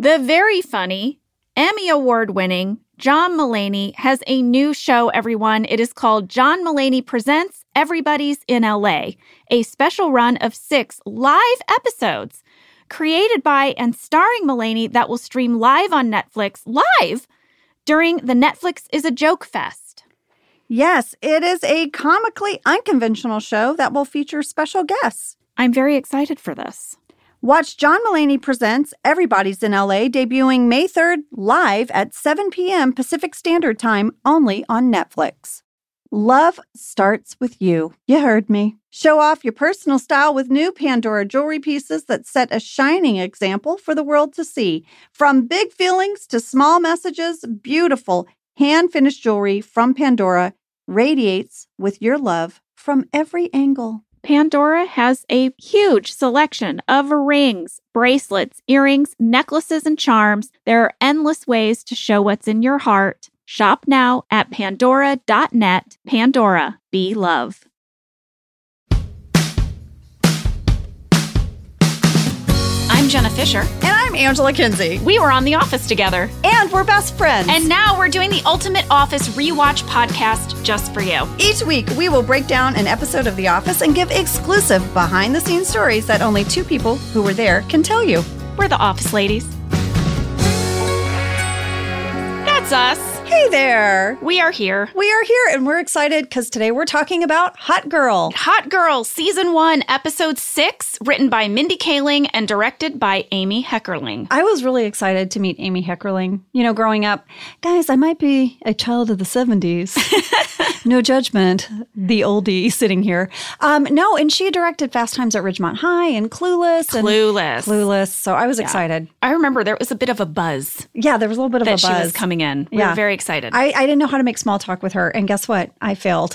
The very funny, Emmy Award-winning John Mulaney has a new show, everyone. It is called John Mulaney Presents Everybody's in LA, a special run of 6 live episodes created by and starring Mulaney that will stream live on Netflix live during the Netflix is a Joke Fest. Yes, it is a comically unconventional show that will feature special guests. I'm very excited for this. Watch John Mulaney Presents Everybody's in LA debuting May 3rd live at 7 p.m. Pacific Standard Time only on Netflix. Love starts with you. You heard me. Show off your personal style with new Pandora jewelry pieces that set a shining example for the world to see. From big feelings to small messages, beautiful hand-finished jewelry from Pandora radiates with your love from every angle. Pandora has a huge selection of rings, bracelets, earrings, necklaces, and charms. There are endless ways to show what's in your heart. Shop now at pandora.net. Pandora, be love. I'm Jenna Fisher. And I'm Angela Kinsey. We were on The Office together. And we're best friends. And now we're doing the Ultimate Office Rewatch podcast just for you. Each week, we will break down an episode of The Office and give exclusive behind-the-scenes stories that only 2 people who were there can tell you. We're the Office ladies. That's us. Hey there. We are here. We are here, and we're excited because today we're talking about Hot Girl. Hot Girl, Season 1, Episode 6, written by Mindy Kaling and directed by Amy Heckerling. I was really excited to meet Amy Heckerling. You know, growing up, guys, I might be a child of the 70s. No judgment, the oldie sitting here. No, and she directed Fast Times at Ridgemont High and Clueless. Clueless. So I was excited. I remember there was a bit of a buzz. Yeah, there was a little bit of a buzz. That she was coming in. We were very excited. I didn't know how to make small talk with her. And guess what? I failed.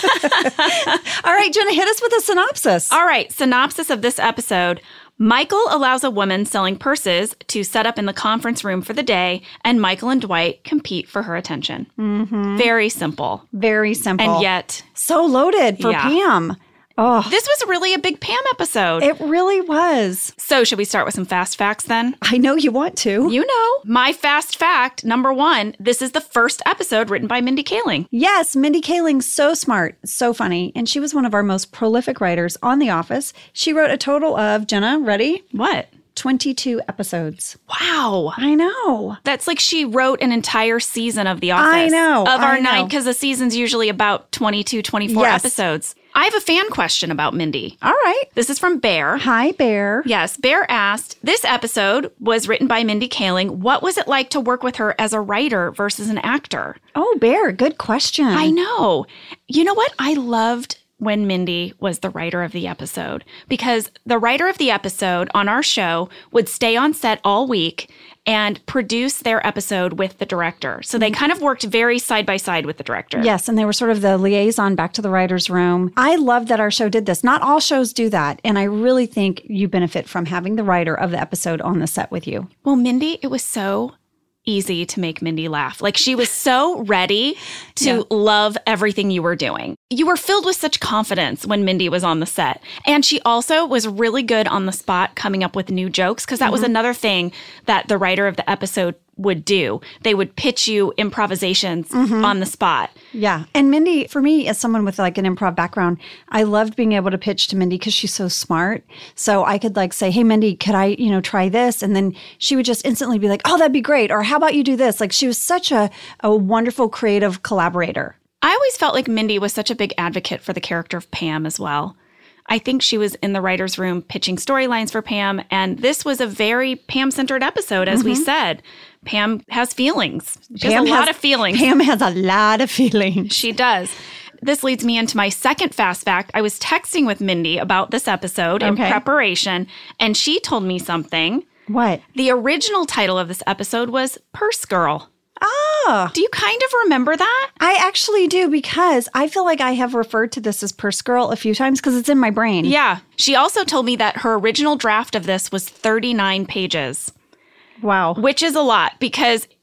All right, Jenna, hit us with a synopsis. All right, synopsis of this episode. Michael allows a woman selling purses to set up in the conference room for the day, and Michael and Dwight compete for her attention. Mm-hmm. Very simple. Very simple. And yet... so loaded for Pam. Oh, this was really a big Pam episode. It really was. So should we start with some fast facts then? I know you want to. You know. My fast fact, number 1, this is the first episode written by Mindy Kaling. Yes, Mindy Kaling's so smart, so funny, and she was one of our most prolific writers on The Office. She wrote a total of, Jenna, ready? What? 22 episodes. Wow. I know. That's like she wrote an entire season of The Office. I know. Of our 9, because the season's usually about 22, 24 episodes. I have a fan question about Mindy. All right. This is from Bear. Hi, Bear. Yes, Bear asked, this episode was written by Mindy Kaling. What was it like to work with her as a writer versus an actor? Oh, Bear, good question. I know. You know what? I loved when Mindy was the writer of the episode, because the writer of the episode on our show would stay on set all week and produce their episode with the director. So they kind of worked very side by side with the director. Yes, and they were sort of the liaison back to the writer's room. I love that our show did this. Not all shows do that, and I really think you benefit from having the writer of the episode on the set with you. Well, Mindy, it was so easy to make Mindy laugh. Like, she was so ready to love everything you were doing. You were filled with such confidence when Mindy was on the set. And she also was really good on the spot coming up with new jokes, because that was another thing that the writer of the episode would do. They would pitch you improvisations on the spot. Yeah. And Mindy, for me, as someone with like an improv background, I loved being able to pitch to Mindy because she's so smart. So I could like say, hey, Mindy, could I, try this? And then she would just instantly be like, oh, that'd be great. Or how about you do this? Like, she was such a wonderful creative collaborator. I always felt like Mindy was such a big advocate for the character of Pam as well. I think she was in the writer's room pitching storylines for Pam, and this was a very Pam-centered episode, as we said. Pam has feelings. She has a lot of feelings. Pam has a lot of feelings. She does. This leads me into my second fast fact. I was texting with Mindy about this episode in preparation, and she told me something. What? The original title of this episode was Purse Girl. Oh. Do you kind of remember that? I actually do, because I feel like I have referred to this as Purse Girl a few times because it's in my brain. Yeah. She also told me that her original draft of this was 39 pages. Wow. Which is a lot, because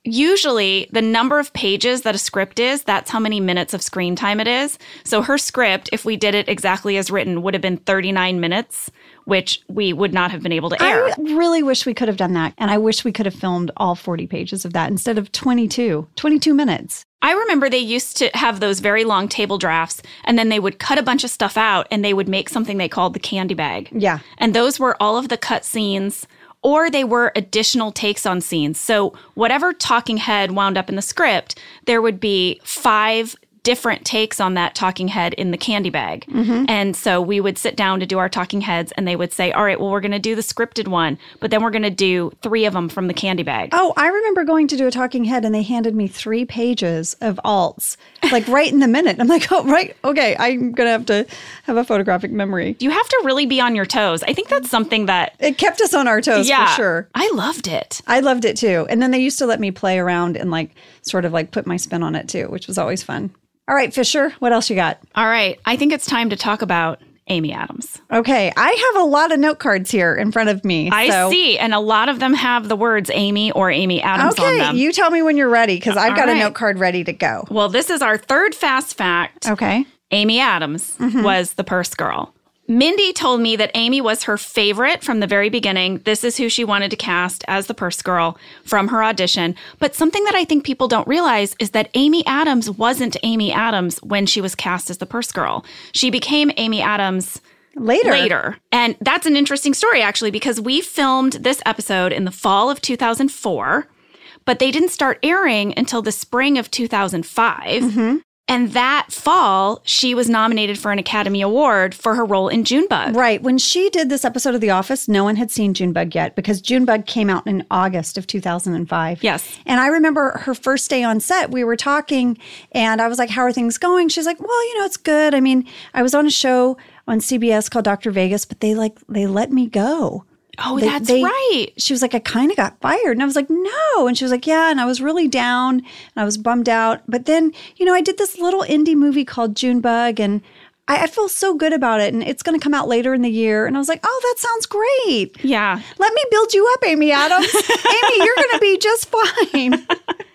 usually the number of pages that a script is, that's how many minutes of screen time it is. So her script, if we did it exactly as written, would have been 39 minutes, which we would not have been able to air. I really wish we could have done that. And I wish we could have filmed all 40 pages of that instead of 22 minutes. I remember they used to have those very long table drafts, and then they would cut a bunch of stuff out, and they would make something they called the candy bag. Yeah. And those were all of the cut scenes, or they were additional takes on scenes. So whatever talking head wound up in the script, there would be 5 different takes on that talking head in the candy bag. Mm-hmm. And so we would sit down to do our talking heads, and they would say, all right, well, we're going to do the scripted one, but then we're going to do 3 of them from the candy bag. Oh, I remember going to do a talking head, and they handed me 3 pages of alts, like right in the minute. I'm like, oh, right. Okay, I'm going to have a photographic memory. You have to really be on your toes. I think that's something that... It kept us on our toes, for sure. I loved it. I loved it, too. And then they used to let me play around and sort of put my spin on it, too, which was always fun. All right, Fisher, what else you got? All right. I think it's time to talk about Amy Adams. Okay. I have a lot of note cards here in front of me. I see. And a lot of them have the words Amy or Amy Adams on them. Okay. You tell me when you're ready, because I've got a note card ready to go. Well, this is our third fast fact. Okay. Amy Adams was the purse girl. Mindy told me that Amy was her favorite from the very beginning. This is who she wanted to cast as the purse girl from her audition. But something that I think people don't realize is that Amy Adams wasn't Amy Adams when she was cast as the purse girl. She became Amy Adams later. And that's an interesting story, actually, because we filmed this episode in the fall of 2004, but they didn't start airing until the spring of 2005. Mm-hmm. And that fall, she was nominated for an Academy Award for her role in Junebug. Right. When she did this episode of The Office, no one had seen Junebug yet, because Junebug came out in August of 2005. Yes. And I remember her first day on set, we were talking, and I was like, how are things going? She's like, well, it's good. I mean, I was on a show on CBS called Dr. Vegas, but they let me go. Oh, that's right. She was like, I kind of got fired. And I was like, no. And she was like, yeah. And I was really down and I was bummed out. But then, I did this little indie movie called Junebug, and I feel so good about it. And it's going to come out later in the year. And I was like, oh, that sounds great. Yeah. Let me build you up, Amy Adams. Amy, you're going to be just fine.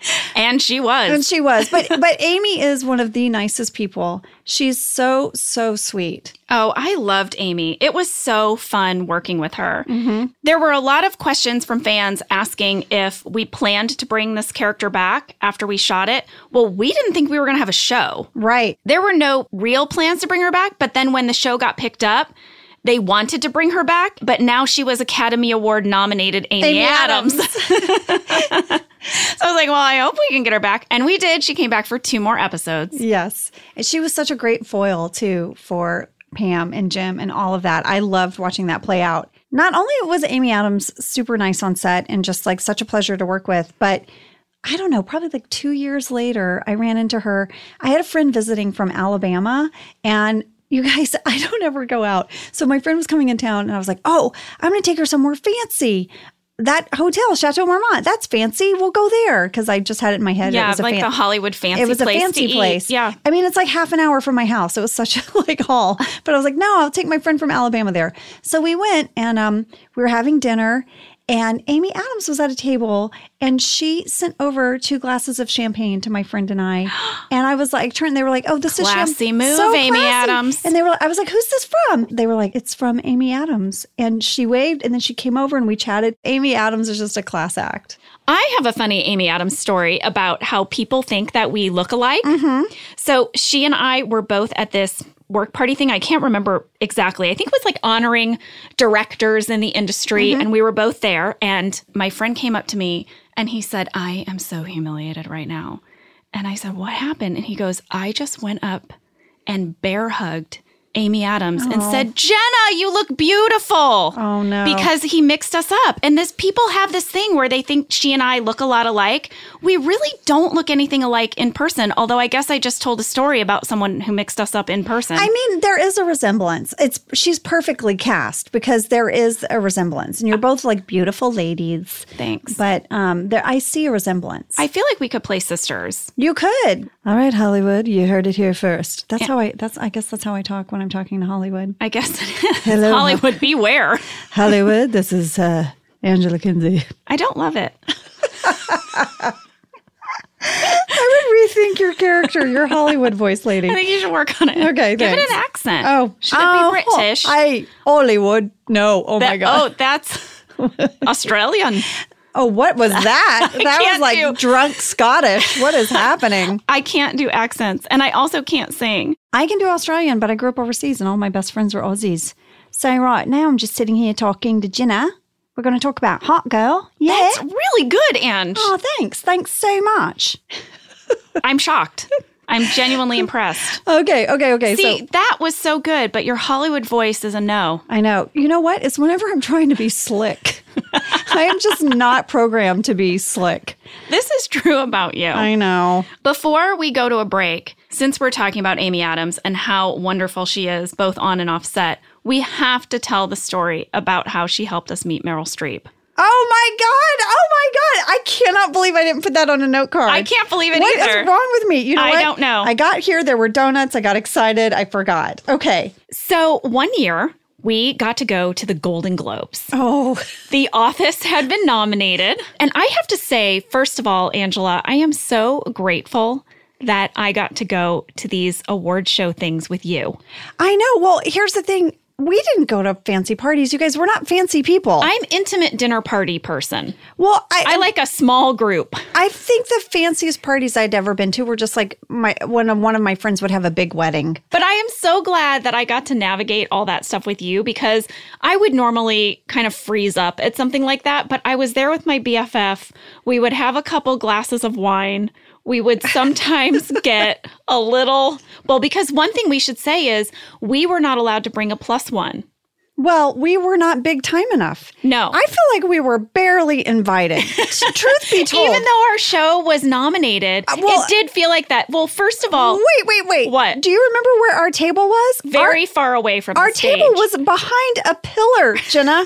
And she was. But Amy is one of the nicest people. She's so, so sweet. Oh, I loved Amy. It was so fun working with her. Mm-hmm. There were a lot of questions from fans asking if we planned to bring this character back after we shot it. Well, we didn't think we were going to have a show. Right. There were no real plans to bring her back, but then when the show got picked up, they wanted to bring her back, but now she was Academy Award nominated Amy Adams. So I was like, well, I hope we can get her back. And we did. She came back for 2 more episodes. Yes. And she was such a great foil, too, for Pam and Jim and all of that. I loved watching that play out. Not only was Amy Adams super nice on set and just such a pleasure to work with, but I don't know, probably 2 years later, I ran into her. I had a friend visiting from Alabama, and you guys, I don't ever go out. So my friend was coming in town, and I was like, oh, I'm going to take her somewhere fancy. That hotel, Chateau Marmont, that's fancy. We'll go there. Because I just had it in my head. Yeah, it was the Hollywood fancy place. It was a fancy place. Yeah. I mean, it's half an hour from my house. It was such a haul. But I was like, no, I'll take my friend from Alabama there. So we went, and we were having dinner. And Amy Adams was at a table, and she sent over 2 glasses of champagne to my friend and I. And I was like, they were like, oh, this classy is champagne. Move, so Amy classy. Adams. And I was like, who's this from? They were like, it's from Amy Adams. And she waved, and then she came over and we chatted. Amy Adams is just a class act. I have a funny Amy Adams story about how people think that we look alike. Mm-hmm. So she and I were both at this work party thing. I can't remember exactly. I think it was honoring directors in the industry. Mm-hmm. And we were both there. And my friend came up to me and he said, I am so humiliated right now. And I said, what happened? And he goes, I just went up and bear hugged Amy Adams and said, Jenna, you look beautiful. Oh, no. Because he mixed us up. And people have this thing where they think she and I look a lot alike. We really don't look anything alike in person, although I guess I just told a story about someone who mixed us up in person. I mean, there is a resemblance. She's perfectly cast because there is a resemblance. And you're both beautiful ladies. Thanks. But I see a resemblance. I feel like we could play sisters. You could. All right, Hollywood, you heard it here first. I guess that's how I talk when I'm talking to Hollywood. I guess it is. Hello, Hollywood, beware. Hollywood, this is Angela Kinsey. I don't love it. think your character, your Hollywood voice lady. I think you should work on it. Okay, Give thanks. it an accent. Oh. Should it be British? Hollywood. No. Oh, my God. Oh, that's Australian. Oh, what was that? That was can't like do- drunk Scottish. What is happening? I can't do accents, and I also can't sing. I can do Australian, but I grew up overseas and all my best friends were Aussies. So right now I'm just sitting here talking to Jenna. We're going to talk about Hot Girl. Yeah. That's really good, Ange. Oh, thanks. Thanks so much. I'm shocked. I'm genuinely impressed. Okay. See, So that was so good, but your Hollywood voice is a no. I know. You know what? It's whenever I'm trying to be slick. I am just not programmed to be slick. This is true about you. I know. Before we go to a break, since we're talking about Amy Adams and how wonderful she is, both on and off set, we have to tell the story about how she helped us meet Meryl Streep. Oh my God. I cannot believe I didn't put that on a note card. I can't believe it What either. is wrong with me? You know I what? don't know. I got here. There were donuts. I got excited. I forgot. Okay. So one year, we got to go to the Golden Globes. Oh. The Office had been nominated. And I have to say, first of all, Angela, I am so grateful that I got to go to these award show things with you. I know. Well, here's the thing. We didn't go to fancy parties. You guys, we're not fancy people. I'm intimate dinner party person. Well, I like a small group. I think the fanciest parties I'd ever been to were just like when one of my friends would have a big wedding. But I am so glad that I got to navigate all that stuff with you because I would normally kind of freeze up at something like that. But I was there with my BFF. We would have a couple glasses of wine. We would sometimes get a little, well, because one thing we should say is we were not allowed to bring a +1. Well, we were not big time enough. No. I feel like we were barely invited. Truth be told. Even though our show was nominated, well- it did feel like that. Well, first of all, Wait. What? Do you remember where our table was? very far away from Our the stage. table was behind a pillar, Jenna.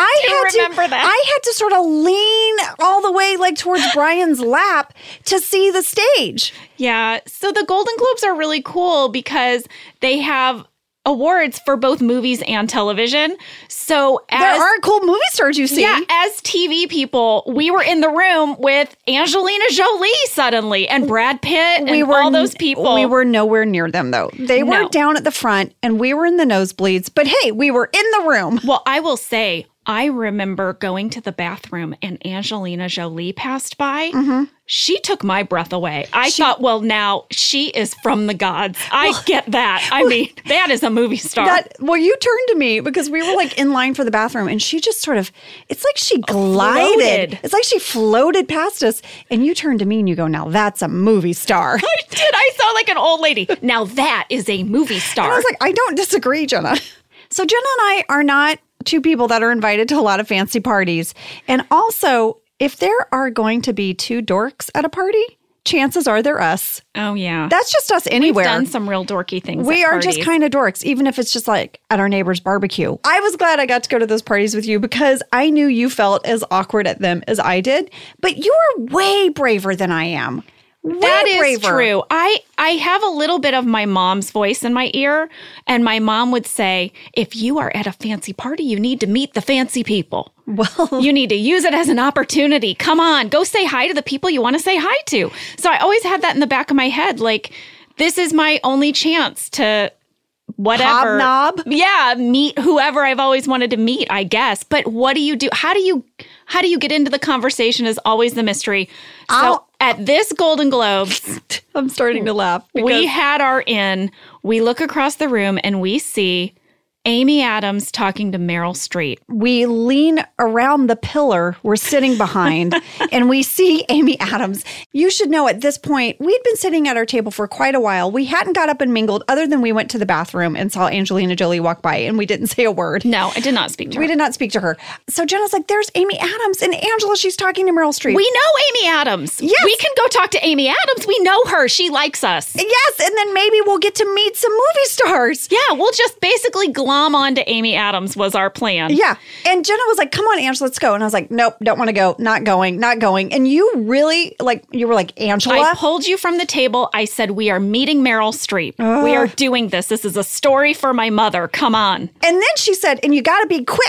I remember that. I had to sort of lean all the way like towards Brian's lap to see the stage. Yeah. So the Golden Globes are really cool because they have awards for both movies and television. So There are cool movie stars you see. Yeah, as TV people, we were in the room with Angelina Jolie suddenly and Brad Pitt and all those people. We were nowhere near them, though. They were No. down at the front, and we were in the nosebleeds. But hey, we were in the room. Well, I will say, I remember going to the bathroom and Angelina Jolie passed by. Mm-hmm. She took my breath away. I thought, well, now she is from the gods. I get that. I mean, that is a movie star. You turned to me because we were like in line for the bathroom, and she just sort of, it's like she glided. Floated. It's like she floated past us, and you turned to me and you go, now that's a movie star. I did. I sound like an old lady. Now that is a movie star. And I was like, I don't disagree, Jenna. So Jenna and I are not two people that are invited to a lot of fancy parties. And also, if there are going to be two dorks at a party, chances are they're us. Oh, yeah. That's just us anywhere. We've done some real dorky things. We at are just parties. kind of dorks, even if it's just like at our neighbor's barbecue. I was glad I got to go to those parties with you because I knew you felt as awkward at them as I did. But you're way braver than I am. That is true. I have a little bit of my mom's voice in my ear, and my mom would say, if you are at a fancy party, you need to meet the fancy people. Well, You need to use it as an opportunity. Come on, go say hi to the people you want to say hi to. So I always had that in the back of my head. Like, this is my only chance to whatever. Hobnob? Yeah, meet whoever I've always wanted to meet, I guess. But what do you do? How do you get into the conversation is always the mystery. So at this Golden Globes, I'm starting to laugh. we had our in. We look across the room and we see Amy Adams talking to Meryl Streep. We lean around the pillar we're sitting behind and we see Amy Adams. You should know at this point, we'd been sitting at our table for quite a while. We hadn't got up and mingled other than we went to the bathroom and saw Angelina Jolie walk by and we didn't say a word. No, I did not speak to her. We did not speak to her. So Jenna's like, there's Amy Adams and Angela, she's talking to Meryl Streep. We know Amy Adams. Yes. We can go talk to Amy Adams. We know her. She likes us. Yes, and then maybe we'll get to meet some movie stars. Yeah, we'll just basically glom on to Amy Adams was our plan. Yeah. And Jenna was like, come on, Angela, let's go. And I was like, nope, don't want to go. Not going. And you really, you were like, Angela? I pulled you from the table. I said, we are meeting Meryl Streep. We are doing this. This is a story for my mother. Come on. And then she said, and you got to be quick.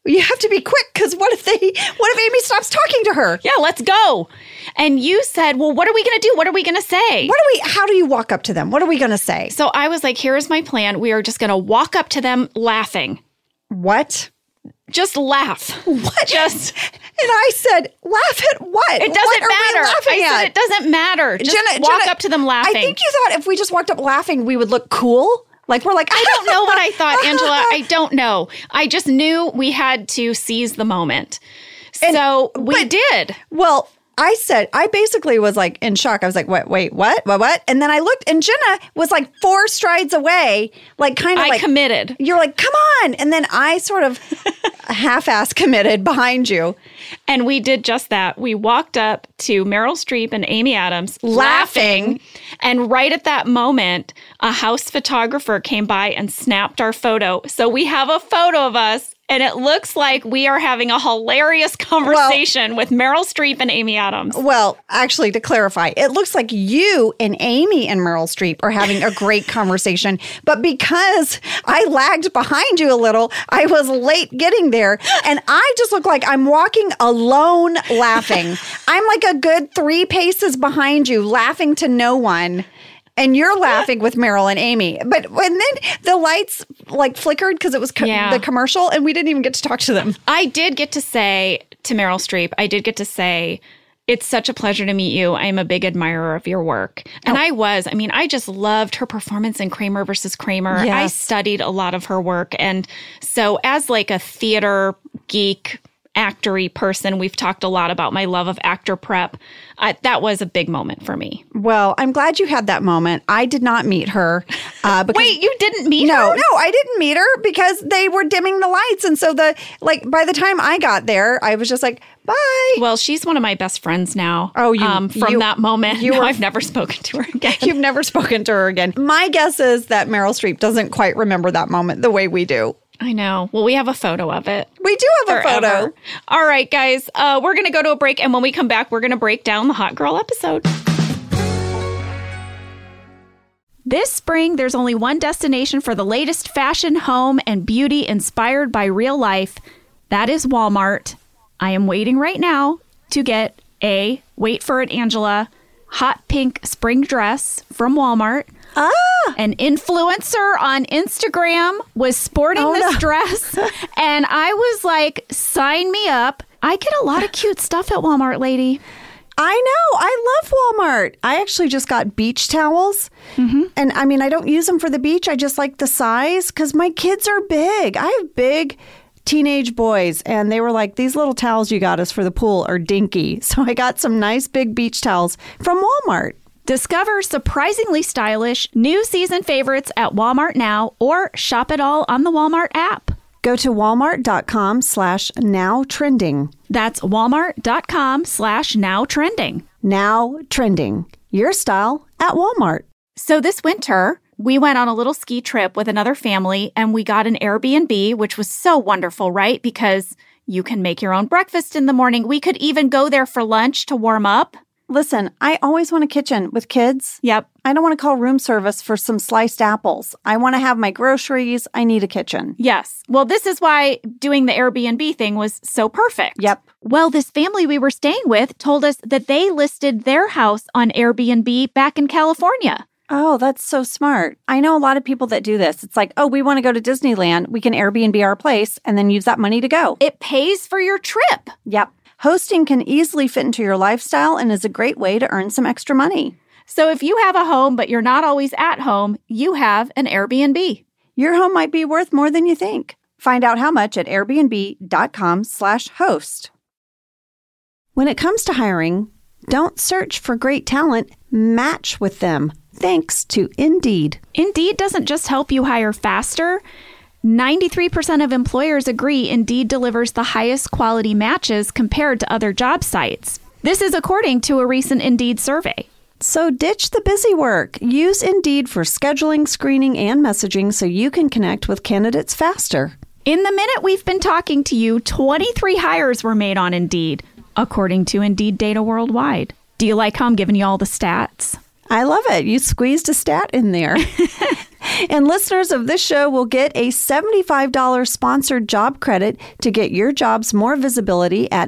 you have to be quick because what if Amy stops talking to her? Yeah, let's go. And you said, well, what are we going to do? What are we going to say? How do you walk up to them? What are we going to say? So I was like, here's my plan. We are just going to walk up to them laughing. What? Just laugh. What? And I said, laugh at what? It doesn't matter. I said, it doesn't matter. Just walk up to them laughing. I think you thought if we just walked up laughing, we would look cool. Like, we're like, I don't know what I thought, Angela. I don't know. I just knew we had to seize the moment. So we did. Well, I basically was like in shock. I was like, wait, what? And then I looked and Jenna was like 4 strides away, like kind of like committed. You're like, come on. And then I sort of half-ass committed behind you. And we did just that. We walked up to Meryl Streep and Amy Adams laughing. And right at that moment, a house photographer came by and snapped our photo. So we have a photo of us. And it looks like we are having a hilarious conversation with Meryl Streep and Amy Adams. Well, actually, to clarify, it looks like you and Amy and Meryl Streep are having a great conversation. But because I lagged behind you a little, I was late getting there. And I just look like I'm walking alone laughing. I'm like a good 3 paces behind you, laughing to no one. And you're laughing with Meryl and Amy. But when then the lights like flickered because it was the commercial and we didn't even get to talk to them. I did get to say to Meryl Streep, it's such a pleasure to meet you. I'm a big admirer of your work. And I just loved her performance in Kramer versus Kramer. Yes. I studied a lot of her work. And so as like a theater geek, actor-y person, we've talked a lot about my love of actor prep. That was a big moment for me. Well, I'm glad you had that moment. I did not meet her. Wait, you didn't meet her? No, I didn't meet her because they were dimming the lights. And so by the time I got there, I was just like, bye. Well, she's one of my best friends now. Oh, from that moment. I've never spoken to her again. You've never spoken to her again. My guess is that Meryl Streep doesn't quite remember that moment the way we do. I know. Well, we have a photo of it. We do have a photo. All right, guys. We're going to go to a break. And when we come back, we're going to break down the Hot Girl episode. This spring, there's only one destination for the latest fashion, home, and beauty inspired by real life. That is Walmart. I am waiting right now to get wait for it, Angela, hot pink spring dress from Walmart. An influencer on Instagram was sporting this dress, and I was like, sign me up. I get a lot of cute stuff at Walmart, lady. I know. I love Walmart. I actually just got beach towels. Mm-hmm. And I mean, I don't use them for the beach. I just like the size because my kids are big. I have big teenage boys, and they were like, these little towels you got us for the pool are dinky. So I got some nice big beach towels from Walmart. Discover surprisingly stylish new season favorites at Walmart now or shop it all on the Walmart app. Go to walmart.com/nowtrending. That's walmart.com/nowtrending. Now trending. Your style at Walmart. So this winter, we went on a little ski trip with another family and we got an Airbnb, which was so wonderful, right? Because you can make your own breakfast in the morning. We could even go there for lunch to warm up. Listen, I always want a kitchen with kids. Yep. I don't want to call room service for some sliced apples. I want to have my groceries. I need a kitchen. Yes. Well, this is why doing the Airbnb thing was so perfect. Yep. Well, this family we were staying with told us that they listed their house on Airbnb back in California. Oh, that's so smart. I know a lot of people that do this. It's like, oh, we want to go to Disneyland. We can Airbnb our place and then use that money to go. It pays for your trip. Yep. Hosting can easily fit into your lifestyle and is a great way to earn some extra money. So if you have a home, but you're not always at home, you have an Airbnb. Your home might be worth more than you think. Find out how much at airbnb.com/host. When it comes to hiring, don't search for great talent, match with them. Thanks to Indeed. Indeed doesn't just help you hire faster. 93% of employers agree Indeed delivers the highest quality matches compared to other job sites. This is according to a recent Indeed survey. So ditch the busy work. Use Indeed for scheduling, screening, and messaging so you can connect with candidates faster. In the minute we've been talking to you, 23 hires were made on Indeed, according to Indeed data worldwide. Do you like how I'm giving you all the stats? I love it. You squeezed a stat in there. And listeners of this show will get a $75 sponsored job credit to get your jobs more visibility at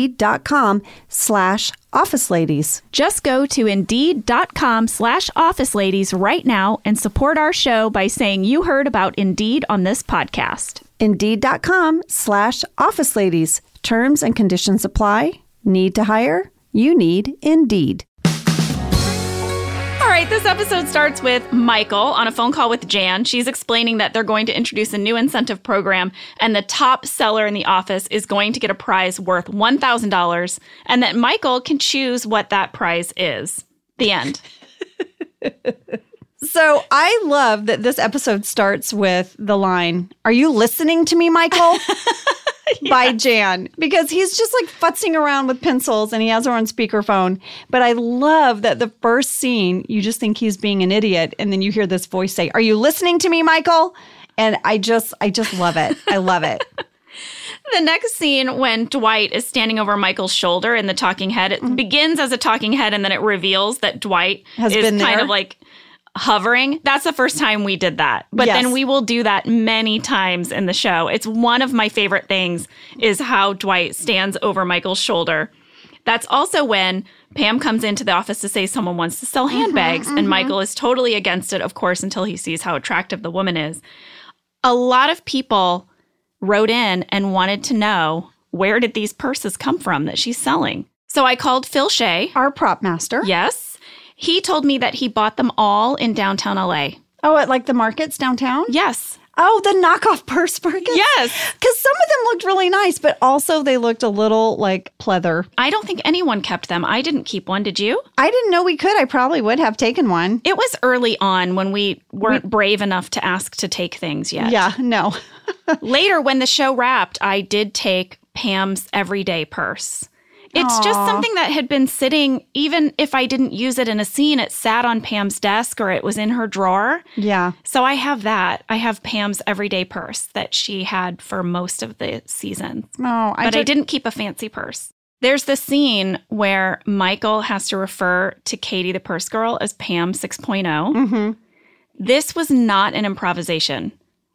Indeed.com/OfficeLadies. Just go to Indeed.com/OfficeLadies right now and support our show by saying you heard about Indeed on this podcast. Indeed.com/OfficeLadies. Terms and conditions apply. Need to hire? You need Indeed. All right, this episode starts with Michael on a phone call with Jan. She's explaining that they're going to introduce a new incentive program, and the top seller in the office is going to get a prize worth $1,000, and that Michael can choose what that prize is. The end. So I love that this episode starts with the line, "Are you listening to me, Michael?" by Jan, because he's just like futzing around with pencils and he has her on speakerphone. But I love that the first scene, you just think he's being an idiot. And then you hear this voice say, "Are you listening to me, Michael?" And I just love it. I love it. The next scene, when Dwight is standing over Michael's shoulder in the talking head, it begins as a talking head and then it reveals that Dwight has is been there. kind of like hovering. That's the first time we did that. But Yes. then we will do that many times in the show. It's one of my favorite things is how Dwight stands over Michael's shoulder. That's also when Pam comes into the office to say someone wants to sell handbags, and Michael is totally against it, of course, until he sees how attractive the woman is. A lot of people wrote in and wanted to know, where did these purses come from that she's selling? So I called Phil Shea. Our prop master. Yes. He told me that he bought them all in downtown LA. Oh, at like the markets downtown? Yes. Oh, the knockoff purse markets? Yes. Because some of them looked really nice, but also they looked a little like pleather. I don't think anyone kept them. I didn't keep one. Did you? I didn't know we could. I probably would have taken one. It was early on when we weren't brave enough to ask to take things yet. Yeah, no. Later, when the show wrapped, I did take Pam's everyday purse. It's just something that had been sitting, even if I didn't use it in a scene, it sat on Pam's desk or it was in her drawer. Yeah. So I have that. I have Pam's everyday purse that she had for most of the season. Oh, But I didn't keep a fancy purse. There's the scene where Michael has to refer to Katie, the purse girl, as Pam 6.0. Mm-hmm. This was not an improvisation.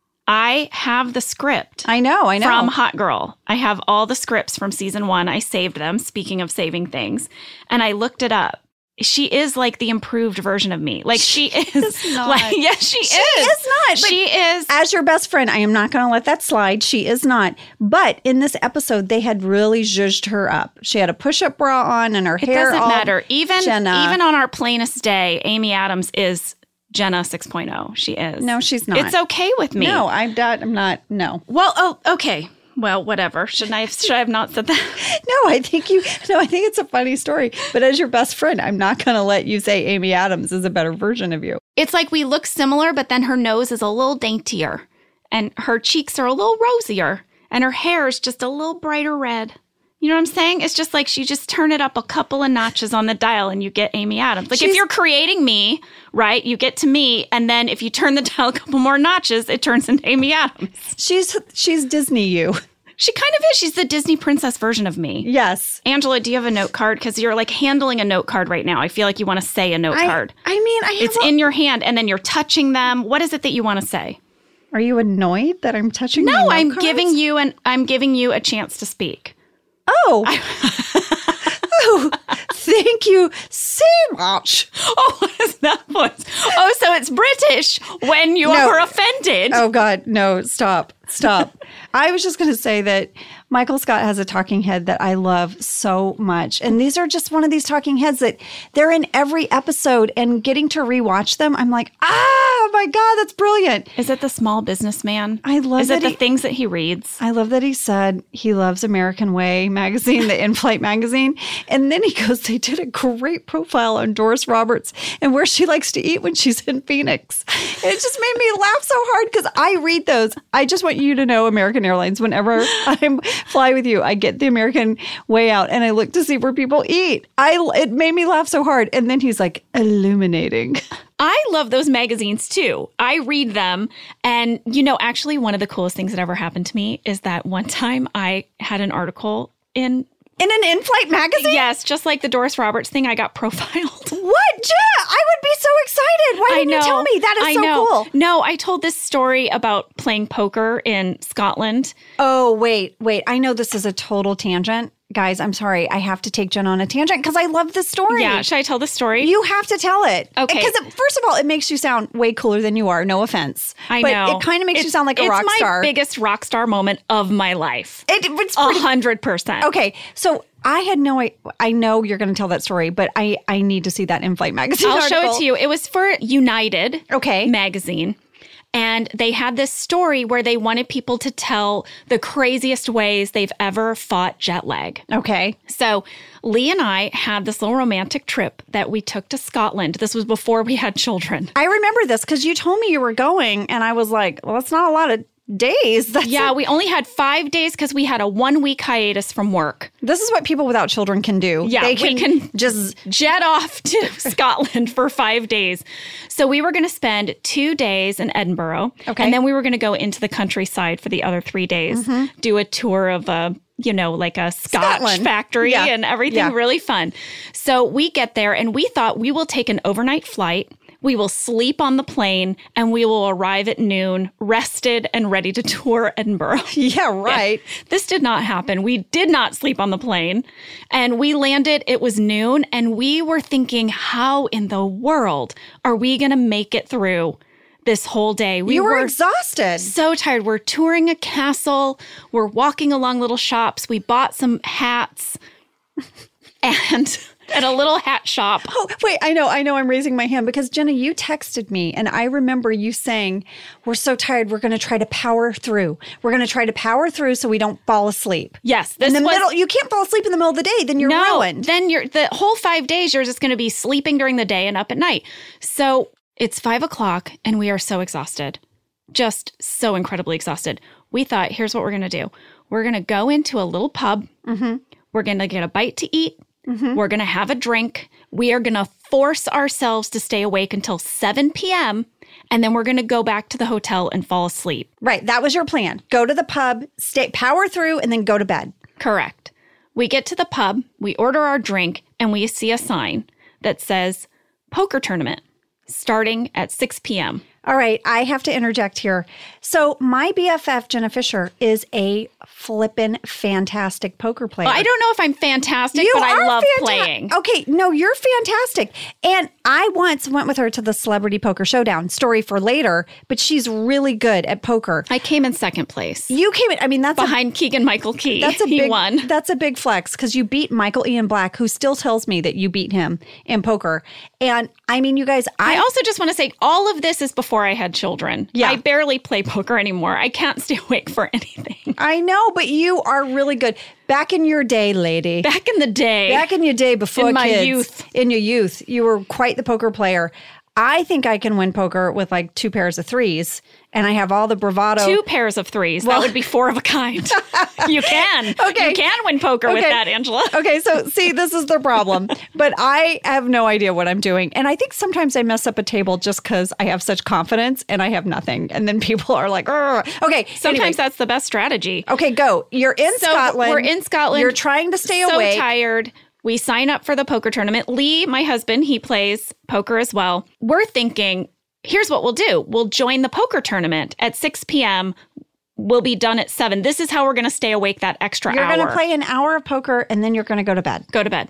I have the script. I know. From Hot Girl. I have all the scripts from season 1. I saved them, speaking of saving things. And I looked it up. She is like the improved version of me. Like she is not. Like, yes, she is. She is not. She is. As your best friend, I am not going to let that slide. She is not. But in this episode, they had really zhuzhed her up. She had a push-up bra on and her hair. It doesn't matter. Even Jenna. on our plainest day, Amy Adams is Jenna 6.0. She is. No, she's not. It's okay with me. No, I'm not. No. Well, okay. Well, whatever. Should I have not said that? No, I think it's a funny story. But as your best friend, I'm not going to let you say Amy Adams is a better version of you. It's like we look similar, but then her nose is a little daintier and her cheeks are a little rosier and her hair is just a little brighter red. You know what I'm saying? It's just like you just turn it up a couple of notches on the dial and you get Amy Adams. Like if you're creating me, right, you get to me. And then if you turn the dial a couple more notches, it turns into Amy Adams. She's Disney you. She kind of is. She's the Disney princess version of me. Yes. Angela, do you have a note card? Because you're like handling a note card right now. I feel like you want to say a note card. It's in your hand and then you're touching them. What is it that you want to say? Are you annoyed that I'm touching? No, my I'm note giving cards? you a chance to speak. Oh. Oh, thank you so much. Oh, what is that voice? Oh, so it's British when you are offended. Oh, God. No, stop. I was just going to say that Michael Scott has a talking head that I love so much. And these are just one of these talking heads that they're in every episode, and getting to rewatch them, I'm like, oh my God, that's brilliant. Is it the Small Businessman? I love Is it the things that he reads? I love that he said he loves American Way magazine, the In-Flight magazine. And then he goes, they did a great profile on Doris Roberts and where she likes to eat when she's in Phoenix. And it just made me laugh so hard because I read those. I just want you to know, American Airlines, whenever I fly with you, I get the American Way out and I look to see where people eat. It made me laugh so hard. And then he's like, illuminating. I love those magazines too. I read them. And, actually one of the coolest things that ever happened to me is that one time I had an article in In an in-flight magazine? Yes, just like the Doris Roberts thing, I got profiled. What? Jenna, I would be so excited. Why didn't you tell me? That is so cool. No, I told this story about playing poker in Scotland. Oh, wait. I know this is a total tangent. Guys, I'm sorry. I have to take Jen on a tangent because I love this story. Yeah, should I tell the story? You have to tell it. Okay. Because first of all, it makes you sound way cooler than you are. No offense. I but know. It kind of makes you sound like a rock star. It's my biggest rock star moment of my life. It's 100%. Okay, so I had I know you're going to tell that story, but I need to see that in-flight magazine I'll article. show it to you. It was for United magazine. And they had this story where they wanted people to tell the craziest ways they've ever fought jet lag. Okay. So Lee and I had this little romantic trip that we took to Scotland. This was before we had children. I remember this because you told me you were going, and I was like, well, that's not a lot of days. We only had 5 days because we had a 1 week hiatus from work. This is what people without children can do. Yeah, we can just jet off to Scotland for 5 days. So we were going to spend 2 days in Edinburgh. Okay. And then we were going to go into the countryside for the other 3 days, do a tour of like a Scotch factory and everything. Yeah. Really fun. So we get there and we thought we will take an overnight flight. We will sleep on the plane and we will arrive at noon, rested and ready to tour Edinburgh. Yeah, right. Yeah. This did not happen. We did not sleep on the plane and we landed. It was noon and we were thinking, how in the world are we going to make it through this whole day? We were exhausted. So tired. We're touring a castle. We're walking along little shops. We bought some hats and... at a little hat shop. Oh, wait, I know I'm raising my hand because Jenna, you texted me and I remember you saying, we're so tired, we're going to try to power through. We're going to try to power through so we don't fall asleep. Yes. Middle, you can't fall asleep in the middle of the day, then you're ruined. Then the whole 5 days, you're just going to be sleeping during the day and up at night. So it's 5 o'clock and we are so exhausted. Just so incredibly exhausted. We thought, here's what we're going to do. We're going to go into a little pub. Mm-hmm. We're going to get a bite to eat. Mm-hmm. We're going to have a drink. We are going to force ourselves to stay awake until 7 p.m. And then we're going to go back to the hotel and fall asleep. Right. That was your plan. Go to the pub, power through, and then go to bed. Correct. We get to the pub, we order our drink, and we see a sign that says poker tournament starting at 6 p.m. All right, I have to interject here. So my BFF, Jenna Fisher, is a flippin' fantastic poker player. Well, I don't know if I'm fantastic, but I love playing. Okay, no, you're fantastic. And I once went with her to the Celebrity Poker Showdown, story for later, but she's really good at poker. I came in second place. You came in, I mean, that's behind Keegan-Michael Key. He won. That's a big flex because you beat Michael Ian Black, who still tells me that you beat him in poker. And I mean, you guys, I also just want to say all of this is before I had children. Yeah. I barely play poker anymore. I can't stay awake for anything. I know, but you are really good. Back in your day, lady. Back in the day. Back in your day before in kids. My youth. In your youth. You were quite the poker player. I think I can win poker with like 2 pairs of threes, and I have all the bravado. 2 pairs of threes. Well, that would be 4 of a kind. You can. Okay. You can win poker with that, Angela. Okay, so see, this is the problem. But I have no idea what I'm doing. And I think sometimes I mess up a table just because I have such confidence and I have nothing. And then people are like, "Urgh." Okay. Sometimes that's the best strategy. Okay, go. You're in Scotland. We're in Scotland. You're trying to stay awake. So tired. We sign up for the poker tournament. Lee, my husband, he plays poker as well. We're thinking, here's what we'll do. We'll join the poker tournament at 6 p.m. We'll be done at 7. This is how we're going to stay awake that extra hour. You're going to play an hour of poker and then you're going to go to bed. Go to bed.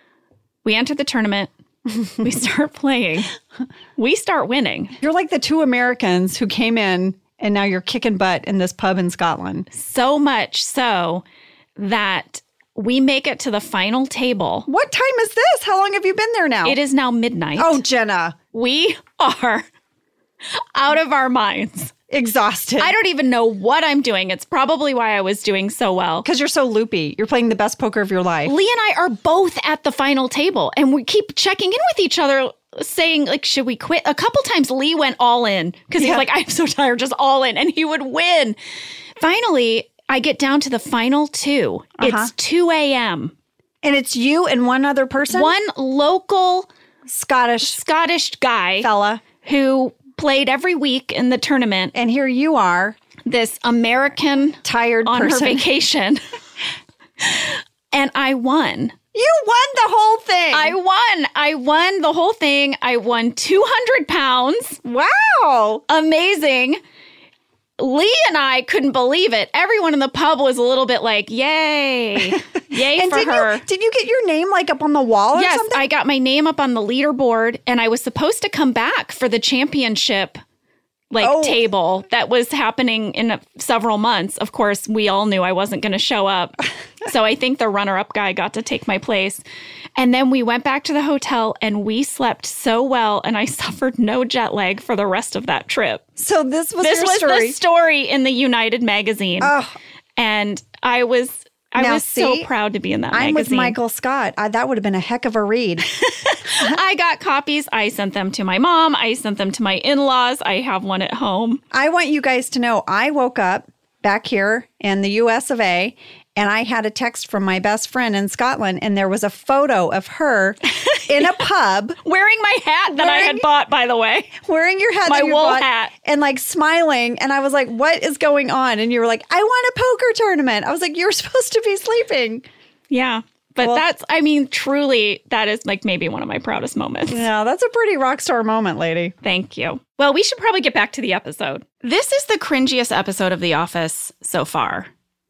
We enter the tournament. We start playing. We start winning. You're like the 2 Americans who came in and now you're kicking butt in this pub in Scotland. So much so that we make it to the final table. What time is this? How long have you been there now? It is now midnight. Oh, Jenna. We are out of our minds. Exhausted. I don't even know what I'm doing. It's probably why I was doing so well. Because you're so loopy. You're playing the best poker of your life. Lee and I are both at the final table, and we keep checking in with each other, saying, like, should we quit? A couple times Lee went all in because he's like, I'm so tired, just all in, and he would win. Finally, I get down to the final 2. It's 2 a.m. And it's you and one other person? One local Scottish guy. Fella. Who played every week in the tournament. And here you are. This American tired on person. her vacation. and I won. You won the whole thing. I won the whole thing. I won 200 pounds. Wow. Amazing. Lee and I couldn't believe it. Everyone in the pub was a little bit like, yay. Yay And for her. did you get your name like up on the wall or Yes, something? I got my name up on the leaderboard, and I was supposed to come back for the championship table that was happening in several months. Of course, we all knew I wasn't going to show up. So I think the runner-up guy got to take my place. And then we went back to the hotel and we slept so well, and I suffered no jet lag for the rest of that trip. So this was your was story. the story in the United magazine. Oh. And I was so proud to be in that magazine. I'm with Michael Scott. That would have been a heck of a read. I got copies. I sent them to my mom. I sent them to my in-laws. I have one at home. I want you guys to know I woke up back here in the US of A, and I had a text from my best friend in Scotland, and there was a photo of her in a pub. Wearing my hat that I had bought, by the way. Wearing your hat. My that you wool bought, hat. And like smiling. And I was like, what is going on? And you were like, I won a poker tournament. I was like, you're supposed to be sleeping. Yeah. But truly, that is like maybe one of my proudest moments. Yeah, that's a pretty rock star moment, lady. Thank you. Well, we should probably get back to the episode. This is the cringiest episode of The Office so far.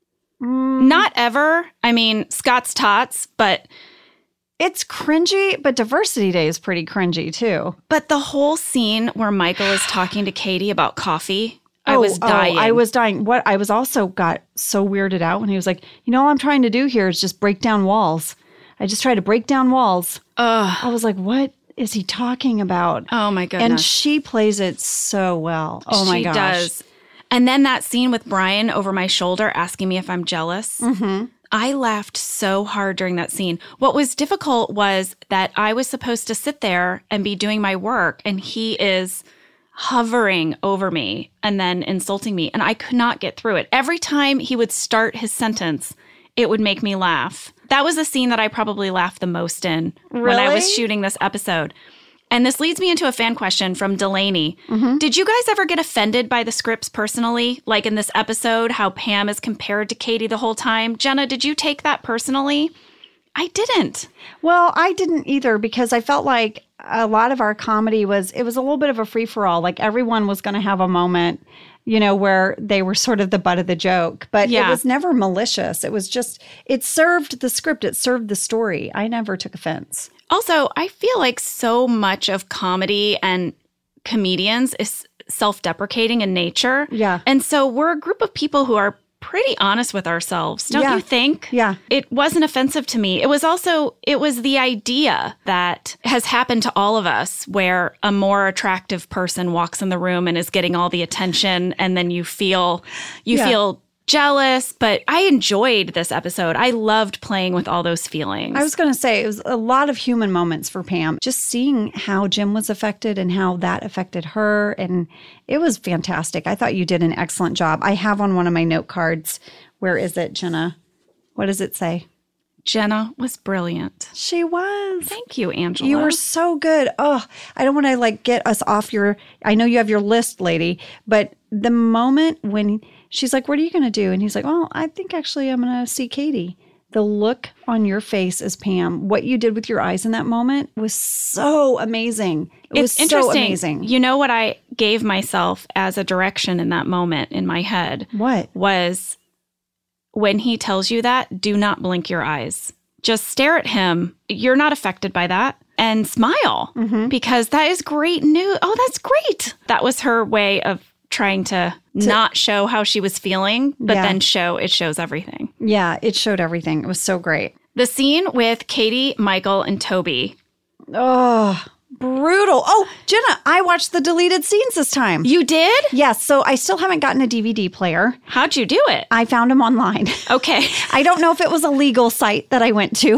Not ever. I mean, Scott's Tots, but... It's cringy, but Diversity Day is pretty cringy, too. But the whole scene where Michael is talking to Katie about coffee, I was dying. I was dying. What I was also got so weirded out when he was like, all I'm trying to do here is just break down walls. I just try to break down walls. I was like, what is he talking about? Oh, my goodness. And she plays it so well. Oh, my gosh. She does. And then that scene with Brian over my shoulder asking me if I'm jealous. Mm-hmm. I laughed so hard during that scene. What was difficult was that I was supposed to sit there and be doing my work, and he is hovering over me and then insulting me, and I could not get through it. Every time he would start his sentence, it would make me laugh. That was a scene that I probably laughed the most in when I was shooting this episode. And this leads me into a fan question from Delaney. Mm-hmm. Did you guys ever get offended by the scripts personally? Like in this episode, how Pam is compared to Katie the whole time? Jenna, did you take that personally? I didn't. Well, I didn't either, because I felt like a lot of our comedy it was a little bit of a free-for-all. Like everyone was going to have a moment, where they were sort of the butt of the joke. But it was never malicious. It was just, it served the script. It served the story. I never took offense. Also, I feel like so much of comedy and comedians is self-deprecating in nature. Yeah. And so we're a group of people who are pretty honest with ourselves, don't you think? Yeah. It wasn't offensive to me. It was the idea that has happened to all of us where a more attractive person walks in the room and is getting all the attention, and then you feel jealous. But I enjoyed this episode. I loved playing with all those feelings. I was going to say, it was a lot of human moments for Pam. Just seeing how Jim was affected and how that affected her. And it was fantastic. I thought you did an excellent job. I have on one of my note cards. Where is it, Jenna? What does it say? Jenna was brilliant. She was. Thank you, Angela. You were so good. Oh, I don't want to get us off I know you have your list, lady, but the moment when she's like, what are you going to do? And he's like, well, I think actually I'm going to see Katie. The look on your face as Pam, what you did with your eyes in that moment was so amazing. It's interesting. So amazing. You know what I gave myself as a direction in that moment in my head? What? Was when he tells you that, do not blink your eyes. Just stare at him. You're not affected by that. And smile, because that is great news. Oh, that's great. That was her way of trying to not show how she was feeling, but then it shows everything. Yeah, it showed everything. It was so great. The scene with Katie, Michael, and Toby. Oh, brutal. Oh, Jenna, I watched the deleted scenes this time. You did? Yes. So I still haven't gotten a DVD player. How'd you do it? I found them online. Okay. I don't know if it was a legal site that I went to.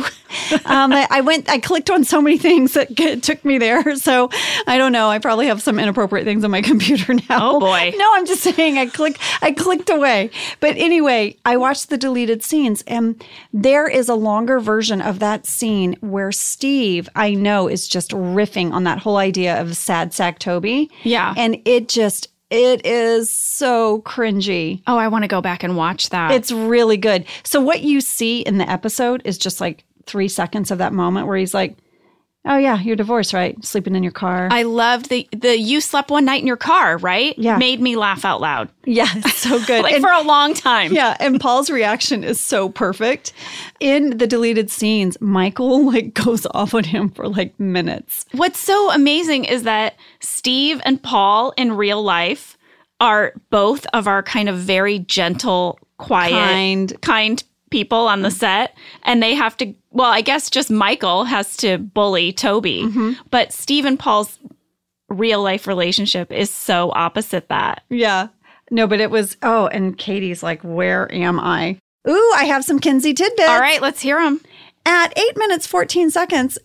I clicked on so many things that took me there. So I don't know. I probably have some inappropriate things on my computer now. Oh boy. No, I'm just saying I clicked away. But anyway, I watched the deleted scenes, and there is a longer version of that scene where Steve, I know, is just riffing on that whole idea of sad sack Toby. Yeah. And it just It is so cringy. Oh, I want to go back and watch that. It's really good. So what you see in the episode is just like 3 seconds of that moment where he's like, oh yeah, you're divorced, right? Sleeping in your car. I loved the you slept one night in your car, right? Yeah. Made me laugh out loud. Yeah, it's so good. Like for a long time. Yeah, and Paul's reaction is so perfect. In the deleted scenes, Michael like goes off on him for like minutes. What's so amazing is that Steve and Paul in real life are both of our kind of very gentle, quiet, kind people on the set. And they have to, well, I guess just Michael has to bully Toby. Mm-hmm. But Steve and Paul's real life relationship is so opposite that. Yeah. No, but it was, and Katie's like, where am I? Ooh, I have some Kinsey tidbits. All right, let's hear them. At 8 minutes, 14 seconds,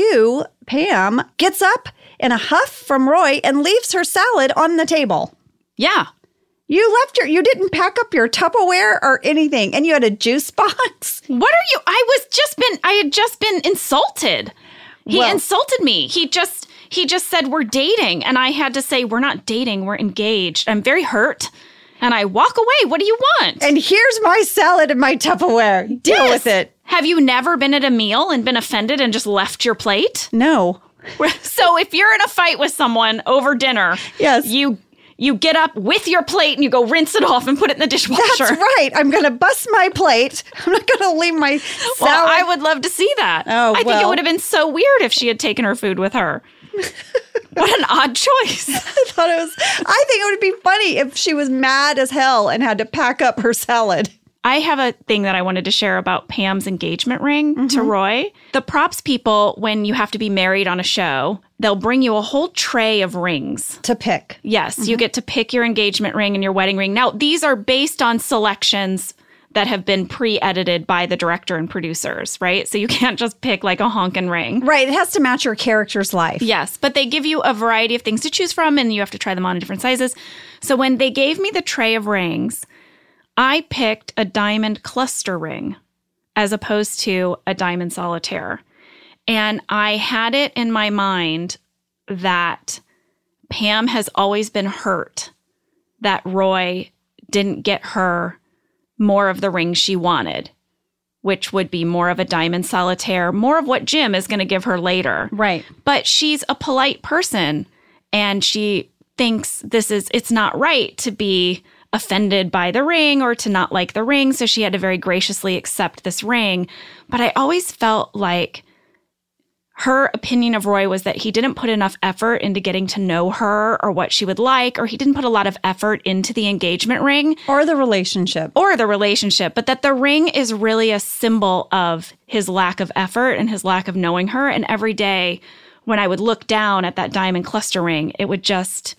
Pam, gets up in a huff from Roy and leaves her salad on the table. Yeah. You didn't pack up your Tupperware or anything, and you had a juice box. What are you? I had just been insulted. He insulted me. He just said we're dating, and I had to say we're not dating, we're engaged. I'm very hurt, and I walk away. What do you want? And here's my salad and my Tupperware. Deal with it. Have you never been at a meal and been offended and just left your plate? No. So if you're in a fight with someone over dinner, yes, you get up with your plate and you go rinse it off and put it in the dishwasher. That's right. I'm going to bust my plate. I'm not going to leave my salad. Well, I would love to see that. Oh, I think it would have been so weird if she had taken her food with her. What an odd choice. I think it would be funny if she was mad as hell and had to pack up her salad. I have a thing that I wanted to share about Pam's engagement ring to Roy. The props people, when you have to be married on a show, they'll bring you a whole tray of rings. To pick. Yes, you get to pick your engagement ring and your wedding ring. Now, these are based on selections that have been pre-edited by the director and producers, right? So you can't just pick like a honkin' ring. Right, it has to match your character's life. Yes, but they give you a variety of things to choose from, and you have to try them on in different sizes. So when they gave me the tray of rings, I picked a diamond cluster ring as opposed to a diamond solitaire. And I had it in my mind that Pam has always been hurt that Roy didn't get her more of the ring she wanted, which would be more of a diamond solitaire, more of what Jim is going to give her later. Right. But she's a polite person and she thinks it's not right to be offended by the ring or to not like the ring. So she had to very graciously accept this ring. But I always felt like her opinion of Roy was that he didn't put enough effort into getting to know her or what she would like, or he didn't put a lot of effort into the engagement ring. Or the relationship. But that the ring is really a symbol of his lack of effort and his lack of knowing her. And every day when I would look down at that diamond cluster ring, it would just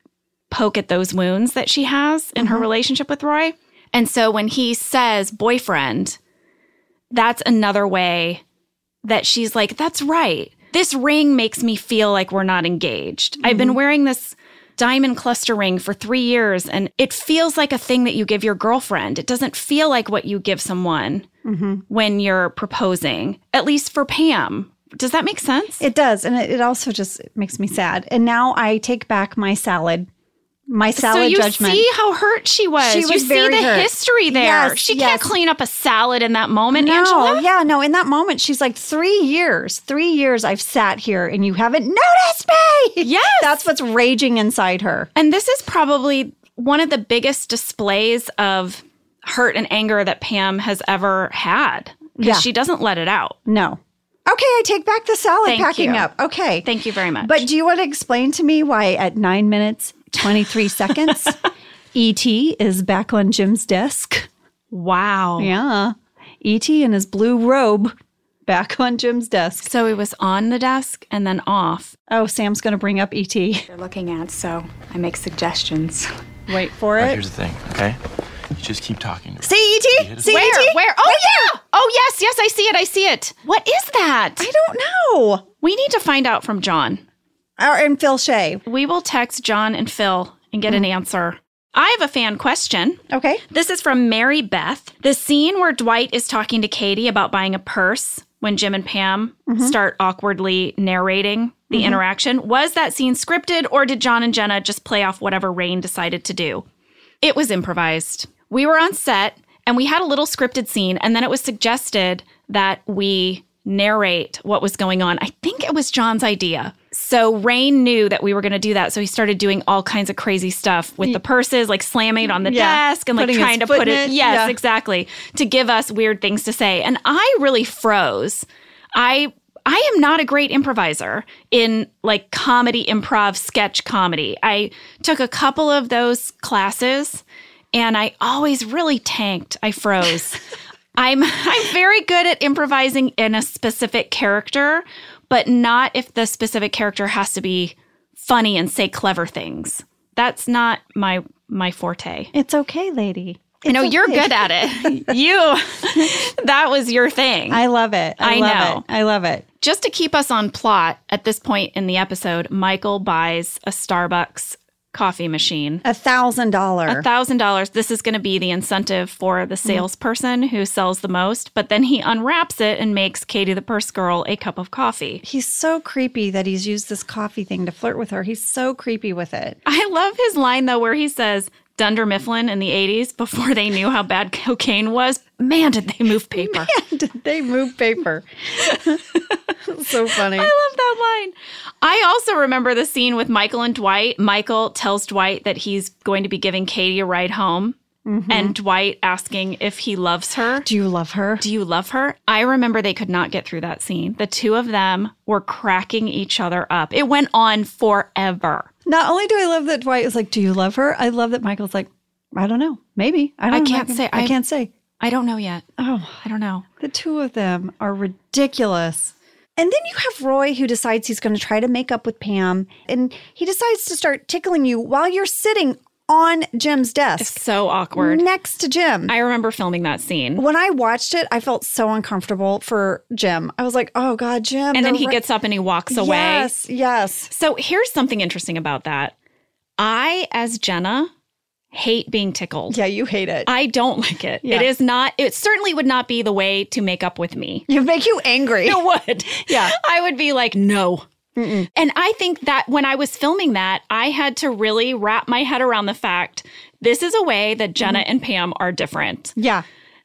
poke at those wounds that she has in her relationship with Roy. And so when he says boyfriend, that's another way that she's like, that's right. This ring makes me feel like we're not engaged. I've been wearing this diamond cluster ring for 3 years, and it feels like a thing that you give your girlfriend. It doesn't feel like what you give someone when you're proposing, at least for Pam. Does that make sense? It does. And it also just makes me sad. And now I take back my salad. My salad judgment. So you see how hurt she was. She was you see very the hurt. history there. Yes, she can't clean up a salad in that moment, No, Angela. yeah, no. In that moment, she's like, 3 years. 3 years I've sat here and you haven't noticed me. Yes. That's what's raging inside her. And this is probably one of the biggest displays of hurt and anger that Pam has ever had. Because she doesn't let it out. No. Okay, I take back the salad packing up. Okay. Thank you very much. But do you want to explain to me why at 9 minutes, 23 seconds, E.T. is back on Jim's desk? Wow. Yeah. E.T. in his blue robe back on Jim's desk. So it was on the desk and then off. Oh, Sam's going to bring up E.T. They're looking at, so I make suggestions. Wait for it. Here's the thing, okay? You just keep talking to her. See E.T.? See Where? E.T.? Where? Oh, yeah. Oh, yes, I see it. What is that? I don't know. We need to find out from John. And Phil Shea. We will text John and Phil and get an answer. I have a fan question. Okay. This is from Mary Beth. The scene where Dwight is talking to Katie about buying a purse when Jim and Pam start awkwardly narrating the interaction. Was that scene scripted, or did John and Jenna just play off whatever Rain decided to do? It was improvised. We were on set, and we had a little scripted scene, and then it was suggested that we narrate what was going on. I think it was John's idea. So Rain knew that we were going to do that. So he started doing all kinds of crazy stuff with the purses, like slamming it on the desk and like trying to put it. Yes, exactly. To give us weird things to say. And I really froze. I am not a great improviser in like comedy, improv, sketch comedy. I took a couple of those classes and I always really tanked. I froze. I'm very good at improvising in a specific character, but not if the specific character has to be funny and say clever things. That's not my forte. It's okay, lady. I know you're good at it. That was your thing. I love it. I know. I love it. Just to keep us on plot, at this point in the episode, Michael buys a Starbucks coffee machine. $1,000. $1,000. This is going to be the incentive for the salesperson who sells the most. But then he unwraps it and makes Katie the purse girl a cup of coffee. He's so creepy that he's used this coffee thing to flirt with her. He's so creepy with it. I love his line, though, where he says, Dunder Mifflin in the 80s, before they knew how bad cocaine was, man, did they move paper. Man, did they move paper. So funny. I love that line. I also remember the scene with Michael and Dwight. Michael tells Dwight that he's going to be giving Katie a ride home. And Dwight asking if he loves her. Do you love her? Do you love her? I remember they could not get through that scene. The two of them were cracking each other up. It went on forever. Not only do I love that Dwight is like, do you love her? I love that Michael's like, I don't know. Maybe. I can't say. I don't know yet. Oh, I don't know. The two of them are ridiculous. And then you have Roy, who decides he's going to try to make up with Pam. And he decides to start tickling you while you're sitting on Jim's desk. It's so awkward. Next to Jim. I remember filming that scene. When I watched it, I felt so uncomfortable for Jim. I was like, oh, God, Jim. And then he gets up and he walks away. Yes. So here's something interesting about that. I, as Jenna, hate being tickled. Yeah, you hate it. I don't like it. Yeah. It certainly would not be the way to make up with me. It would make you angry. It would. Yeah. I would be like, no. Mm-mm. And I think that when I was filming that, I had to really wrap my head around the fact this is a way that Jenna and Pam are different. Yeah.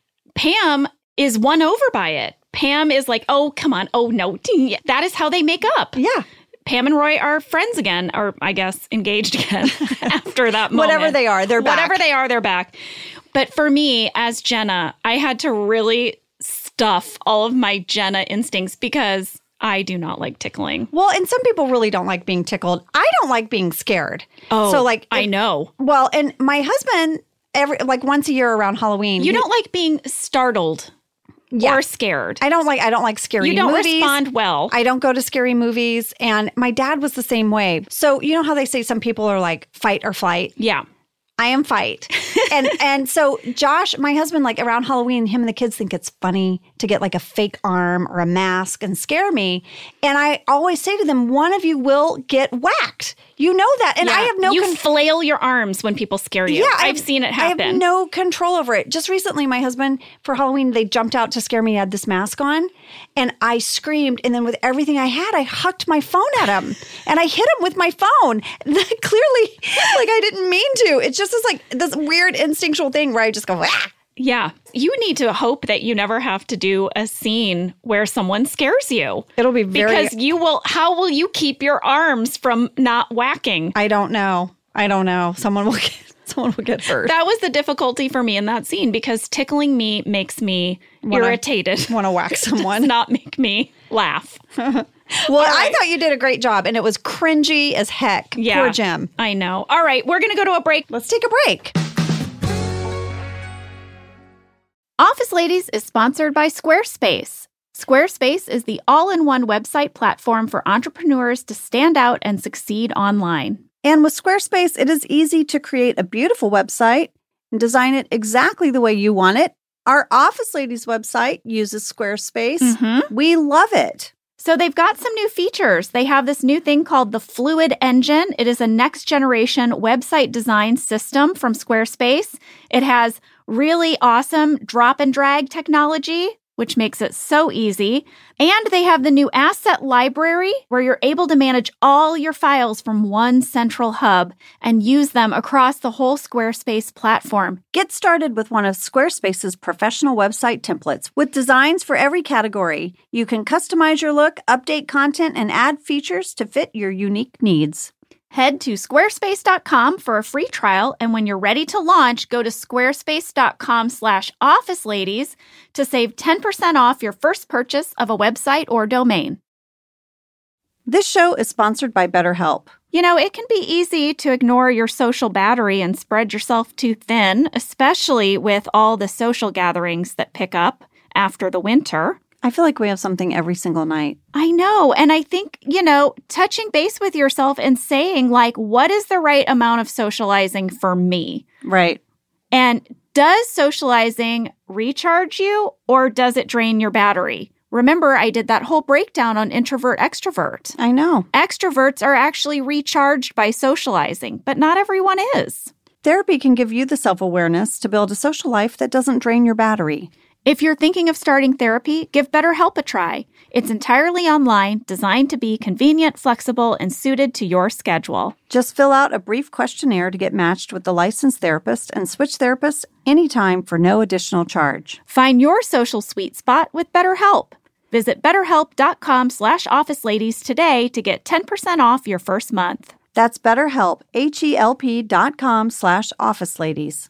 Pam is won over by it. Pam is like, oh, come on. Oh, no. That is how they make up. Yeah. Pam and Roy are friends again, or I guess engaged again after that moment. Whatever they are, they're back. Whatever they are, they're back. But for me, as Jenna, I had to really stuff all of my Jenna instincts because I do not like tickling. Well, and some people really don't like being tickled. I don't like being scared. Oh, so I know. Well, and my husband, once a year around Halloween. You don't like being startled or scared. I don't like scary movies. You don't respond well. I don't go to scary movies. And my dad was the same way. So you know how they say some people are like fight or flight? Yeah. I am fight. And so Josh, my husband, like around Halloween, him and the kids think it's funny to get like a fake arm or a mask and scare me. And I always say to them, one of you will get whacked. You know that. And I have no You flail your arms when people scare you. Yeah, I've seen it happen. I have no control over it. Just recently, my husband, for Halloween, they jumped out to scare me. He had this mask on. And I screamed. And then with everything I had, I hucked my phone at him. And I hit him with my phone. Clearly, like I didn't mean to. It's just this weird instinctual thing where I just go, ah! Yeah. You need to hope that you never have to do a scene where someone scares you. It'll be very... Because how will you keep your arms from not whacking? I don't know. Someone will get hurt. That was the difficulty for me in that scene because tickling me makes me irritated. Want to whack someone. Does not make me laugh. Well, I thought you did a great job, and it was cringy as heck. Yeah, poor Jim. I know. All right, we're going to go to a break. Let's take a break. Office Ladies is sponsored by Squarespace. Squarespace is the all-in-one website platform for entrepreneurs to stand out and succeed online. And with Squarespace, it is easy to create a beautiful website and design it exactly the way you want it. Our Office Ladies website uses Squarespace. Mm-hmm. We love it. So they've got some new features. They have this new thing called the Fluid Engine. It is a next-generation website design system from Squarespace. It has really awesome drop and drag technology which makes it so easy. And they have the new asset library where you're able to manage all your files from one central hub and use them across the whole Squarespace platform. Get started with one of Squarespace's professional website templates with designs for every category. You can customize your look, update content, and add features to fit your unique needs. Head to squarespace.com for a free trial, and when you're ready to launch, go to squarespace.com/officeladies to save 10% off your first purchase of a website or domain. This show is sponsored by BetterHelp. You know, it can be easy to ignore your social battery and spread yourself too thin, especially with all the social gatherings that pick up after the winter. I feel like we have something every single night. I know. And I think, touching base with yourself and saying, like, what is the right amount of socializing for me? Right. And does socializing recharge you or does it drain your battery? Remember, I did that whole breakdown on introvert, extrovert. I know. Extroverts are actually recharged by socializing, but not everyone is. Therapy can give you the self-awareness to build a social life that doesn't drain your battery. If you're thinking of starting therapy, give BetterHelp a try. It's entirely online, designed to be convenient, flexible, and suited to your schedule. Just fill out a brief questionnaire to get matched with the licensed therapist and switch therapists anytime for no additional charge. Find your social sweet spot with BetterHelp. Visit BetterHelp.com/officeladies today to get 10% off your first month. That's BetterHelp, HELP.com/officeladies.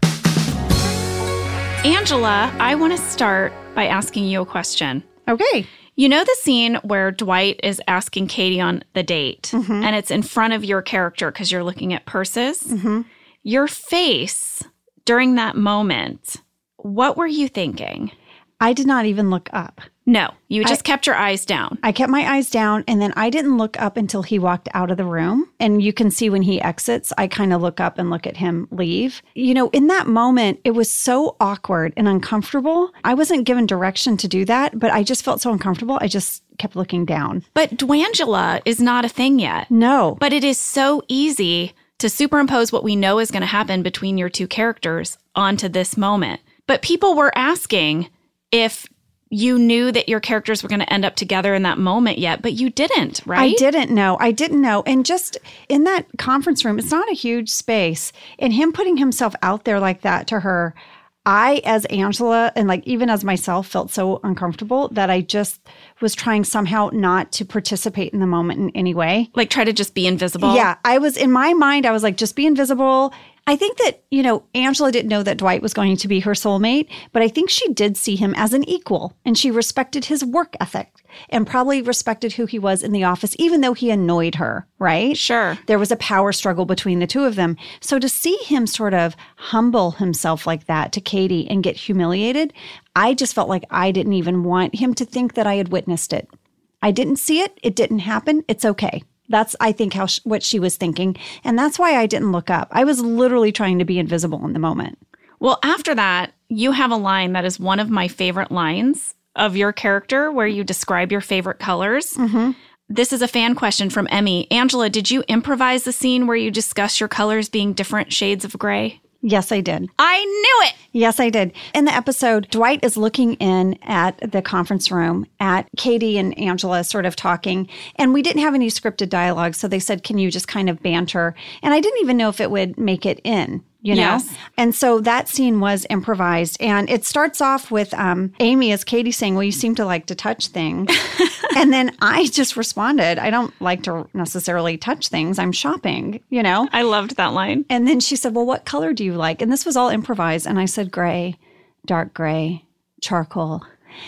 Angela, I want to start by asking you a question. Okay. You know the scene where Dwight is asking Katie on the date, and it's in front of your character because you're looking at purses? Mm-hmm. Your face during that moment, what were you thinking? I did not even look up. No, you just kept your eyes down. I kept my eyes down, and then I didn't look up until he walked out of the room. And you can see when he exits, I kind of look up and look at him leave. In that moment, it was so awkward and uncomfortable. I wasn't given direction to do that, but I just felt so uncomfortable. I just kept looking down. But Dwangela is not a thing yet. No. But it is so easy to superimpose what we know is going to happen between your two characters onto this moment. But people were asking if you knew that your characters were going to end up together in that moment yet, but you didn't, right? I didn't know. And just in that conference room, it's not a huge space. And him putting himself out there like that to her, I, as Angela, and even as myself, felt so uncomfortable that I just was trying somehow not to participate in the moment in any way. Like try to just be invisible? Yeah. In my mind, I was like, just be invisible. I think that, Angela didn't know that Dwight was going to be her soulmate, but I think she did see him as an equal, and she respected his work ethic and probably respected who he was in the office, even though he annoyed her, right? Sure. There was a power struggle between the two of them. So to see him sort of humble himself like that to Katie and get humiliated, I just felt like I didn't even want him to think that I had witnessed it. I didn't see it. It didn't happen. It's okay. That's, I think, what she was thinking. And that's why I didn't look up. I was literally trying to be invisible in the moment. Well, after that, you have a line that is one of my favorite lines of your character where you describe your favorite colors. Mm-hmm. This is a fan question from Emmy. Angela, did you improvise the scene where you discuss your colors being different shades of gray? Yes, I did. I knew it. Yes, I did. In the episode, Dwight is looking in at the conference room at Katie and Angela sort of talking, and we didn't have any scripted dialogue, so they said, can you just kind of banter? And I didn't even know if it would make it in. Yes. And so that scene was improvised. And it starts off with Amy as Katie saying, well, you seem to like to touch things. And then I just responded, I don't like to necessarily touch things. I'm shopping, I loved that line. And then she said, well, what color do you like? And this was all improvised. And I said, gray, dark gray, charcoal.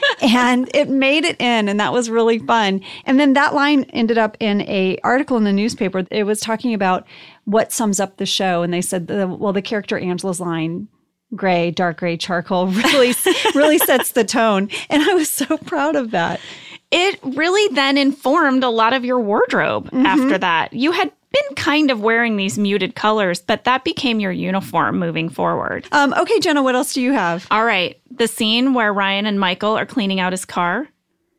And it made it in, and that was really fun. And then that line ended up in an article in the newspaper. It was talking about what sums up the show. And they said, the character Angela's line, gray, dark gray, charcoal, really sets the tone. And I was so proud of that. It really then informed a lot of your wardrobe after that. You had been kind of wearing these muted colors, but that became your uniform moving forward. Okay, Jenna, what else do you have? All right. The scene where Ryan and Michael are cleaning out his car,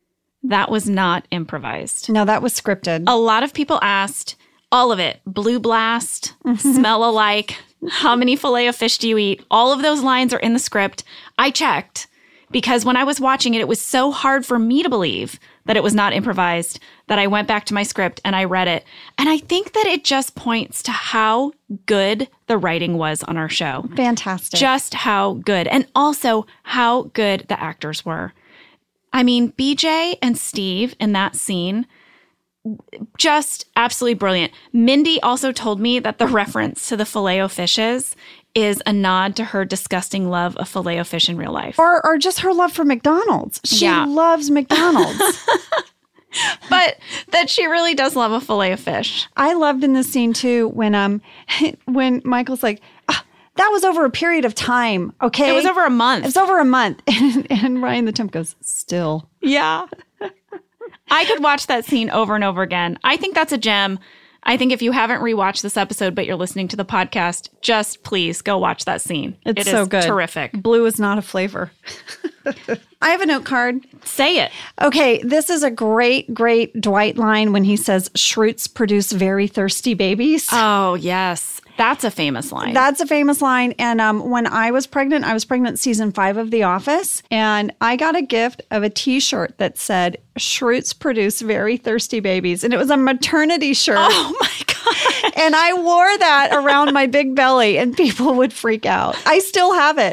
that was not improvised. No, that was scripted. A lot of people asked, all of it, blue blast, smell alike, how many filet of fish do you eat? All of those lines are in the script. I checked. because when I was watching it, it was so hard for me to believe that it was not improvised that I went back to my script and I read it. And I think that it just points to how good the writing was on our show. Fantastic. Just how good. And also how good the actors were. I mean, BJ and Steve in that scene, just absolutely brilliant. Mindy also told me that the reference to the Filet-O-Fishes is a nod to her disgusting love of Filet-O-Fish in real life. Or just her love for McDonald's. She loves McDonald's. But that she really does love a Filet-O-Fish. I loved in this scene too when Michael's like, that was over a period of time, okay? It was over a month. It was over a month. And Ryan the Temp goes, still. Yeah. I could watch that scene over and over again. I think that's a gem. I think if you haven't rewatched this episode, but you're listening to the podcast, just please go watch that scene. It so is good. Terrific. Blue is not a flavor. I have a note card. Say it. Okay, this is a great, great Dwight line when he says, Schrutes produce very thirsty babies. Oh, yes. That's a famous line. That's a famous line. And when I was pregnant season 5 of The Office, and I got a gift of a T-shirt that said, Schrutes produce very thirsty babies. And it was a maternity shirt. Oh, my God. And I wore that around my big belly, and people would freak out. I still have it.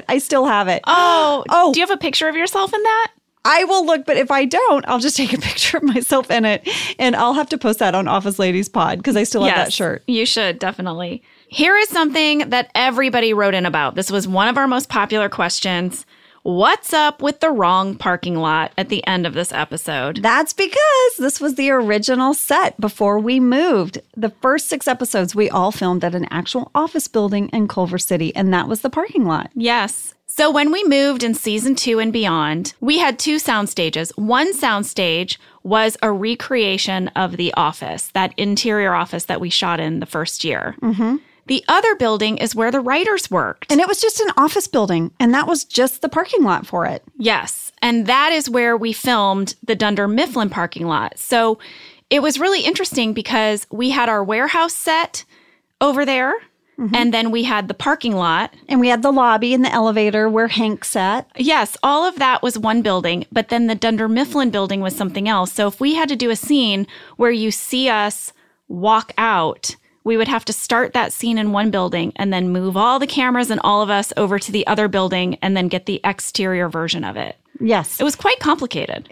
Oh. Do you have a picture of yourself in that? I will look, but if I don't, I'll just take a picture of myself in it, and I'll have to post that on Office Ladies Pod because I still have that shirt. You should, definitely. Here is something that everybody wrote in about. This was one of our most popular questions. What's up with the wrong parking lot at the end of this episode? That's because this was the original set before we moved. The first 6 episodes, we all filmed at an actual office building in Culver City, and that was the parking lot. Yes. So when we moved in season 2 and beyond, we had 2 sound stages. One sound stage was a recreation of the office, that interior office that we shot in the first year. Mm-hmm. The other building is where the writers worked. And it was just an office building, and that was just the parking lot for it. Yes, and that is where we filmed the Dunder Mifflin parking lot. So it was really interesting because we had our warehouse set over there, and then we had the parking lot. And we had the lobby and the elevator where Hank sat. Yes, all of that was one building, but then the Dunder Mifflin building was something else. So if we had to do a scene where you see us walk out, we would have to start that scene in one building and then move all the cameras and all of us over to the other building and then get the exterior version of it. Yes. It was quite complicated.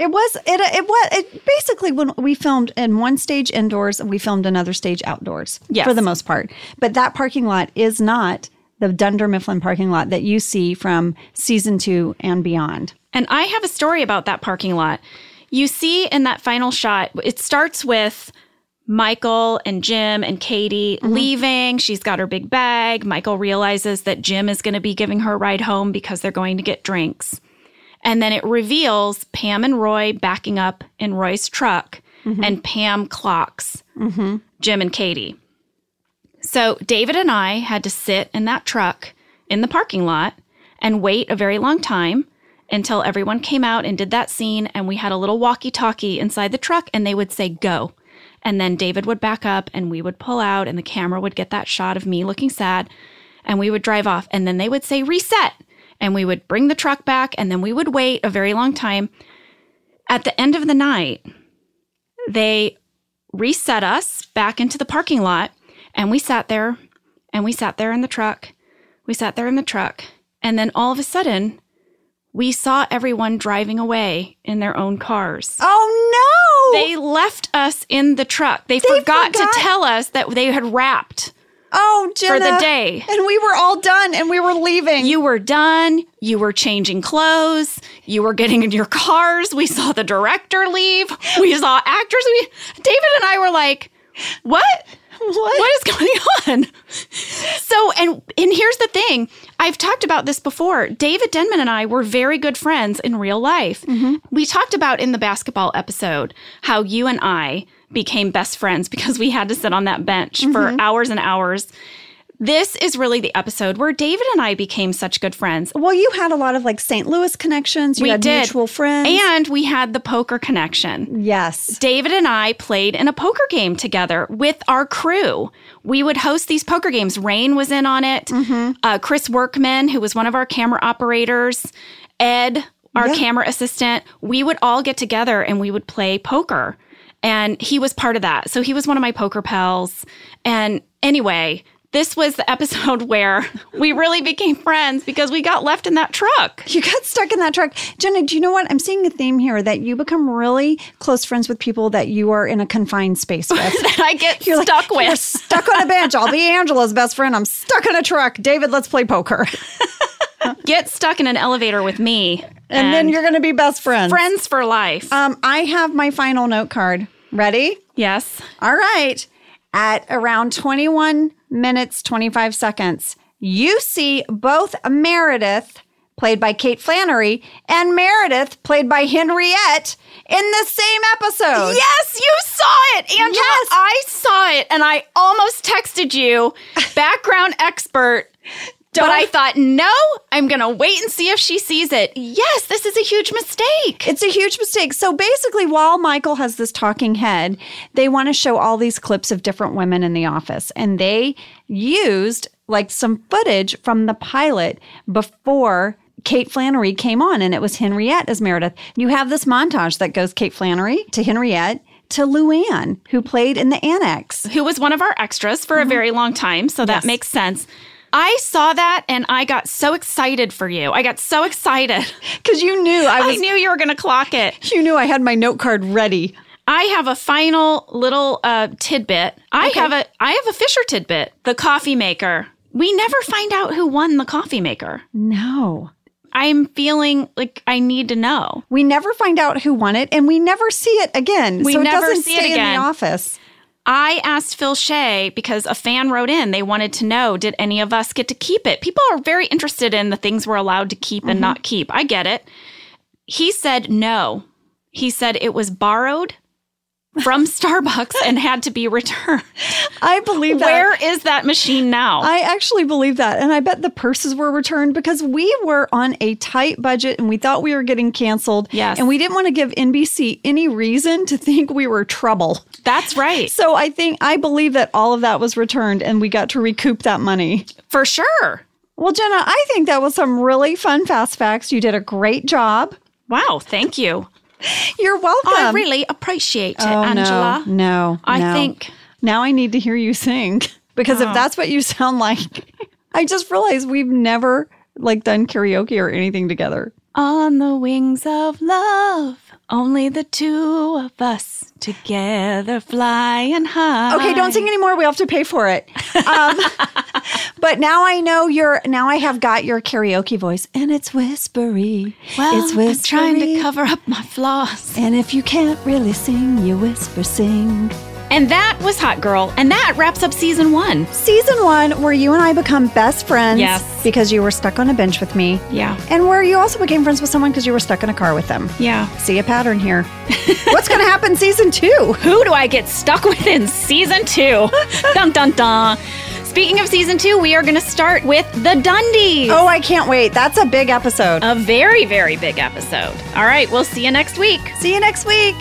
It basically, when we filmed in one stage indoors, we filmed another stage outdoors for the most part. But that parking lot is not the Dunder Mifflin parking lot that you see from season 2 and beyond. And I have a story about that parking lot. You see in that final shot, it starts with Michael and Jim and Katie leaving. She's got her big bag. Michael realizes that Jim is going to be giving her a ride home because they're going to get drinks. And then it reveals Pam and Roy backing up in Roy's truck, and Pam clocks Jim and Katie. So David and I had to sit in that truck in the parking lot and wait a very long time until everyone came out and did that scene. And we had a little walkie-talkie inside the truck, and they would say, go. And then David would back up and we would pull out and the camera would get that shot of me looking sad and we would drive off. And then they would say reset and we would bring the truck back and then we would wait a very long time. At the end of the night, they reset us back into the parking lot and we sat there and we sat there in the truck. We sat there in the truck. And then all of a sudden, we saw everyone driving away in their own cars. Oh, no! They left us in the truck. They forgot to tell us that they had wrapped Jenna, for the day. And we were all done and we were leaving. You were done. You were changing clothes. You were getting in your cars. We saw the director leave. We saw actors. David and I were like, what? What is going on? So, and here's the thing. I've talked about this before. David Denman and I were very good friends in real life. We talked about in the basketball episode how you and I became best friends because we had to sit on that bench for hours and hours. This is really the episode where David and I became such good friends. Well, you had a lot of like St. Louis connections. You had mutual friends. And we had the poker connection. Yes. David and I played in a poker game together with our crew. We would host these poker games. Rain was in on it. Chris Workman, who was one of our camera operators. Ed our camera assistant, we would all get together and we would play poker. And he was part of that. So he was one of my poker pals. And anyway, this was the episode where we really became friends because we got left in that truck. You got stuck in that truck. Jenna, do you know what? I'm seeing a theme here that you become really close friends with people that you are in a confined space with. That I get stuck with. You're stuck on a bench. I'll be Angela's best friend. I'm stuck in a truck. David, let's play poker. Get stuck in an elevator with me. And then you're going to be best friends. Friends for life. I have my final note card. Ready? Yes. All right. At around 21 minutes, 25 seconds, you see both Meredith, played by Kate Flannery, and Meredith, played by Henriette, in the same episode. Yes, you saw it, Angela. Yes. I saw it, and I almost texted you, background expert. But I thought, no, I'm going to wait and see if she sees it. Yes, this is a huge mistake. It's a huge mistake. So basically, while Michael has this talking head, they want to show all these clips of different women in the office. And they used like some footage from the pilot before Kate Flannery came on, and it was Henriette as Meredith. You have this montage that goes Kate Flannery to Henriette to Luann, who played in the Annex. Who was one of our extras for a very long time, so that makes sense. I saw that and I got so excited for you. I got so excited. Because you knew I knew you were going to clock it. You knew I had my note card ready. I have a final little tidbit. I have a Fisher tidbit, the coffee maker. We never find out who won the coffee maker. No. I'm feeling like I need to know. We never find out who won it, and we never see it again. We so never it doesn't see stay it again. in the office. I asked Phil Shea because a fan wrote in. They wanted to know, did any of us get to keep it? People are very interested in the things we're allowed to keep and not keep. I get it. He said no. He said it was borrowed from Starbucks and had to be returned. I believe that. Where is that machine now? I actually believe that. And I bet the purses were returned because we were on a tight budget and we thought we were getting canceled. Yes. And we didn't want to give NBC any reason to think we were trouble. That's right. So I believe that all of that was returned and we got to recoup that money. For sure. Well, Jenna, I think that was some really fun fast facts. You did a great job. Wow. Thank you. You're welcome. I really appreciate it, Angela. No. I think. Now I need to hear you sing because if that's what you sound like, I just realized we've never done karaoke or anything together. On the wings of love, only the two of us together flying high. Okay, don't sing anymore. We have to pay for it. But now I know now I have got your karaoke voice and it's whispery. Well, it's whispery. I'm trying to cover up my flaws. And if you can't really sing, you whisper sing. And that was Hot Girl. And that wraps up season 1. Season 1, where you and I become best friends. Yes. Because you were stuck on a bench with me. Yeah. And where you also became friends with someone because you were stuck in a car with them. Yeah. See a pattern here. What's going to happen season 2? Who do I get stuck with in season 2? Dun, dun, dun. Speaking of season 2, we are going to start with the Dundies. Oh, I can't wait. That's a big episode. A very, very big episode. All right, we'll see you next week. See you next week.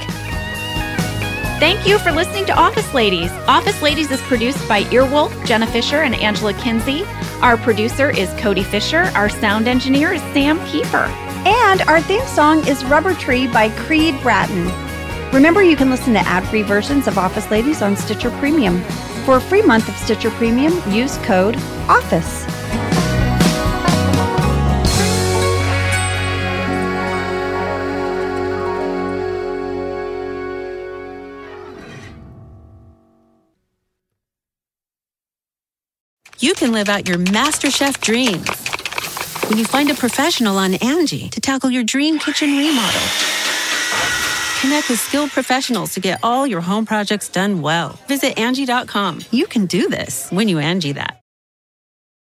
Thank you for listening to Office Ladies. Office Ladies is produced by Earwolf, Jenna Fisher, and Angela Kinsey. Our producer is Cody Fisher. Our sound engineer is Sam Kiefer. And our theme song is Rubber Tree by Creed Bratton. Remember, you can listen to ad-free versions of Office Ladies on Stitcher Premium. For a free month of Stitcher Premium, use code OFFICE. You can live out your MasterChef dreams when you find a professional on Angie to tackle your dream kitchen remodel. Connect with skilled professionals to get all your home projects done well. Visit Angie.com. You can do this when you Angie that.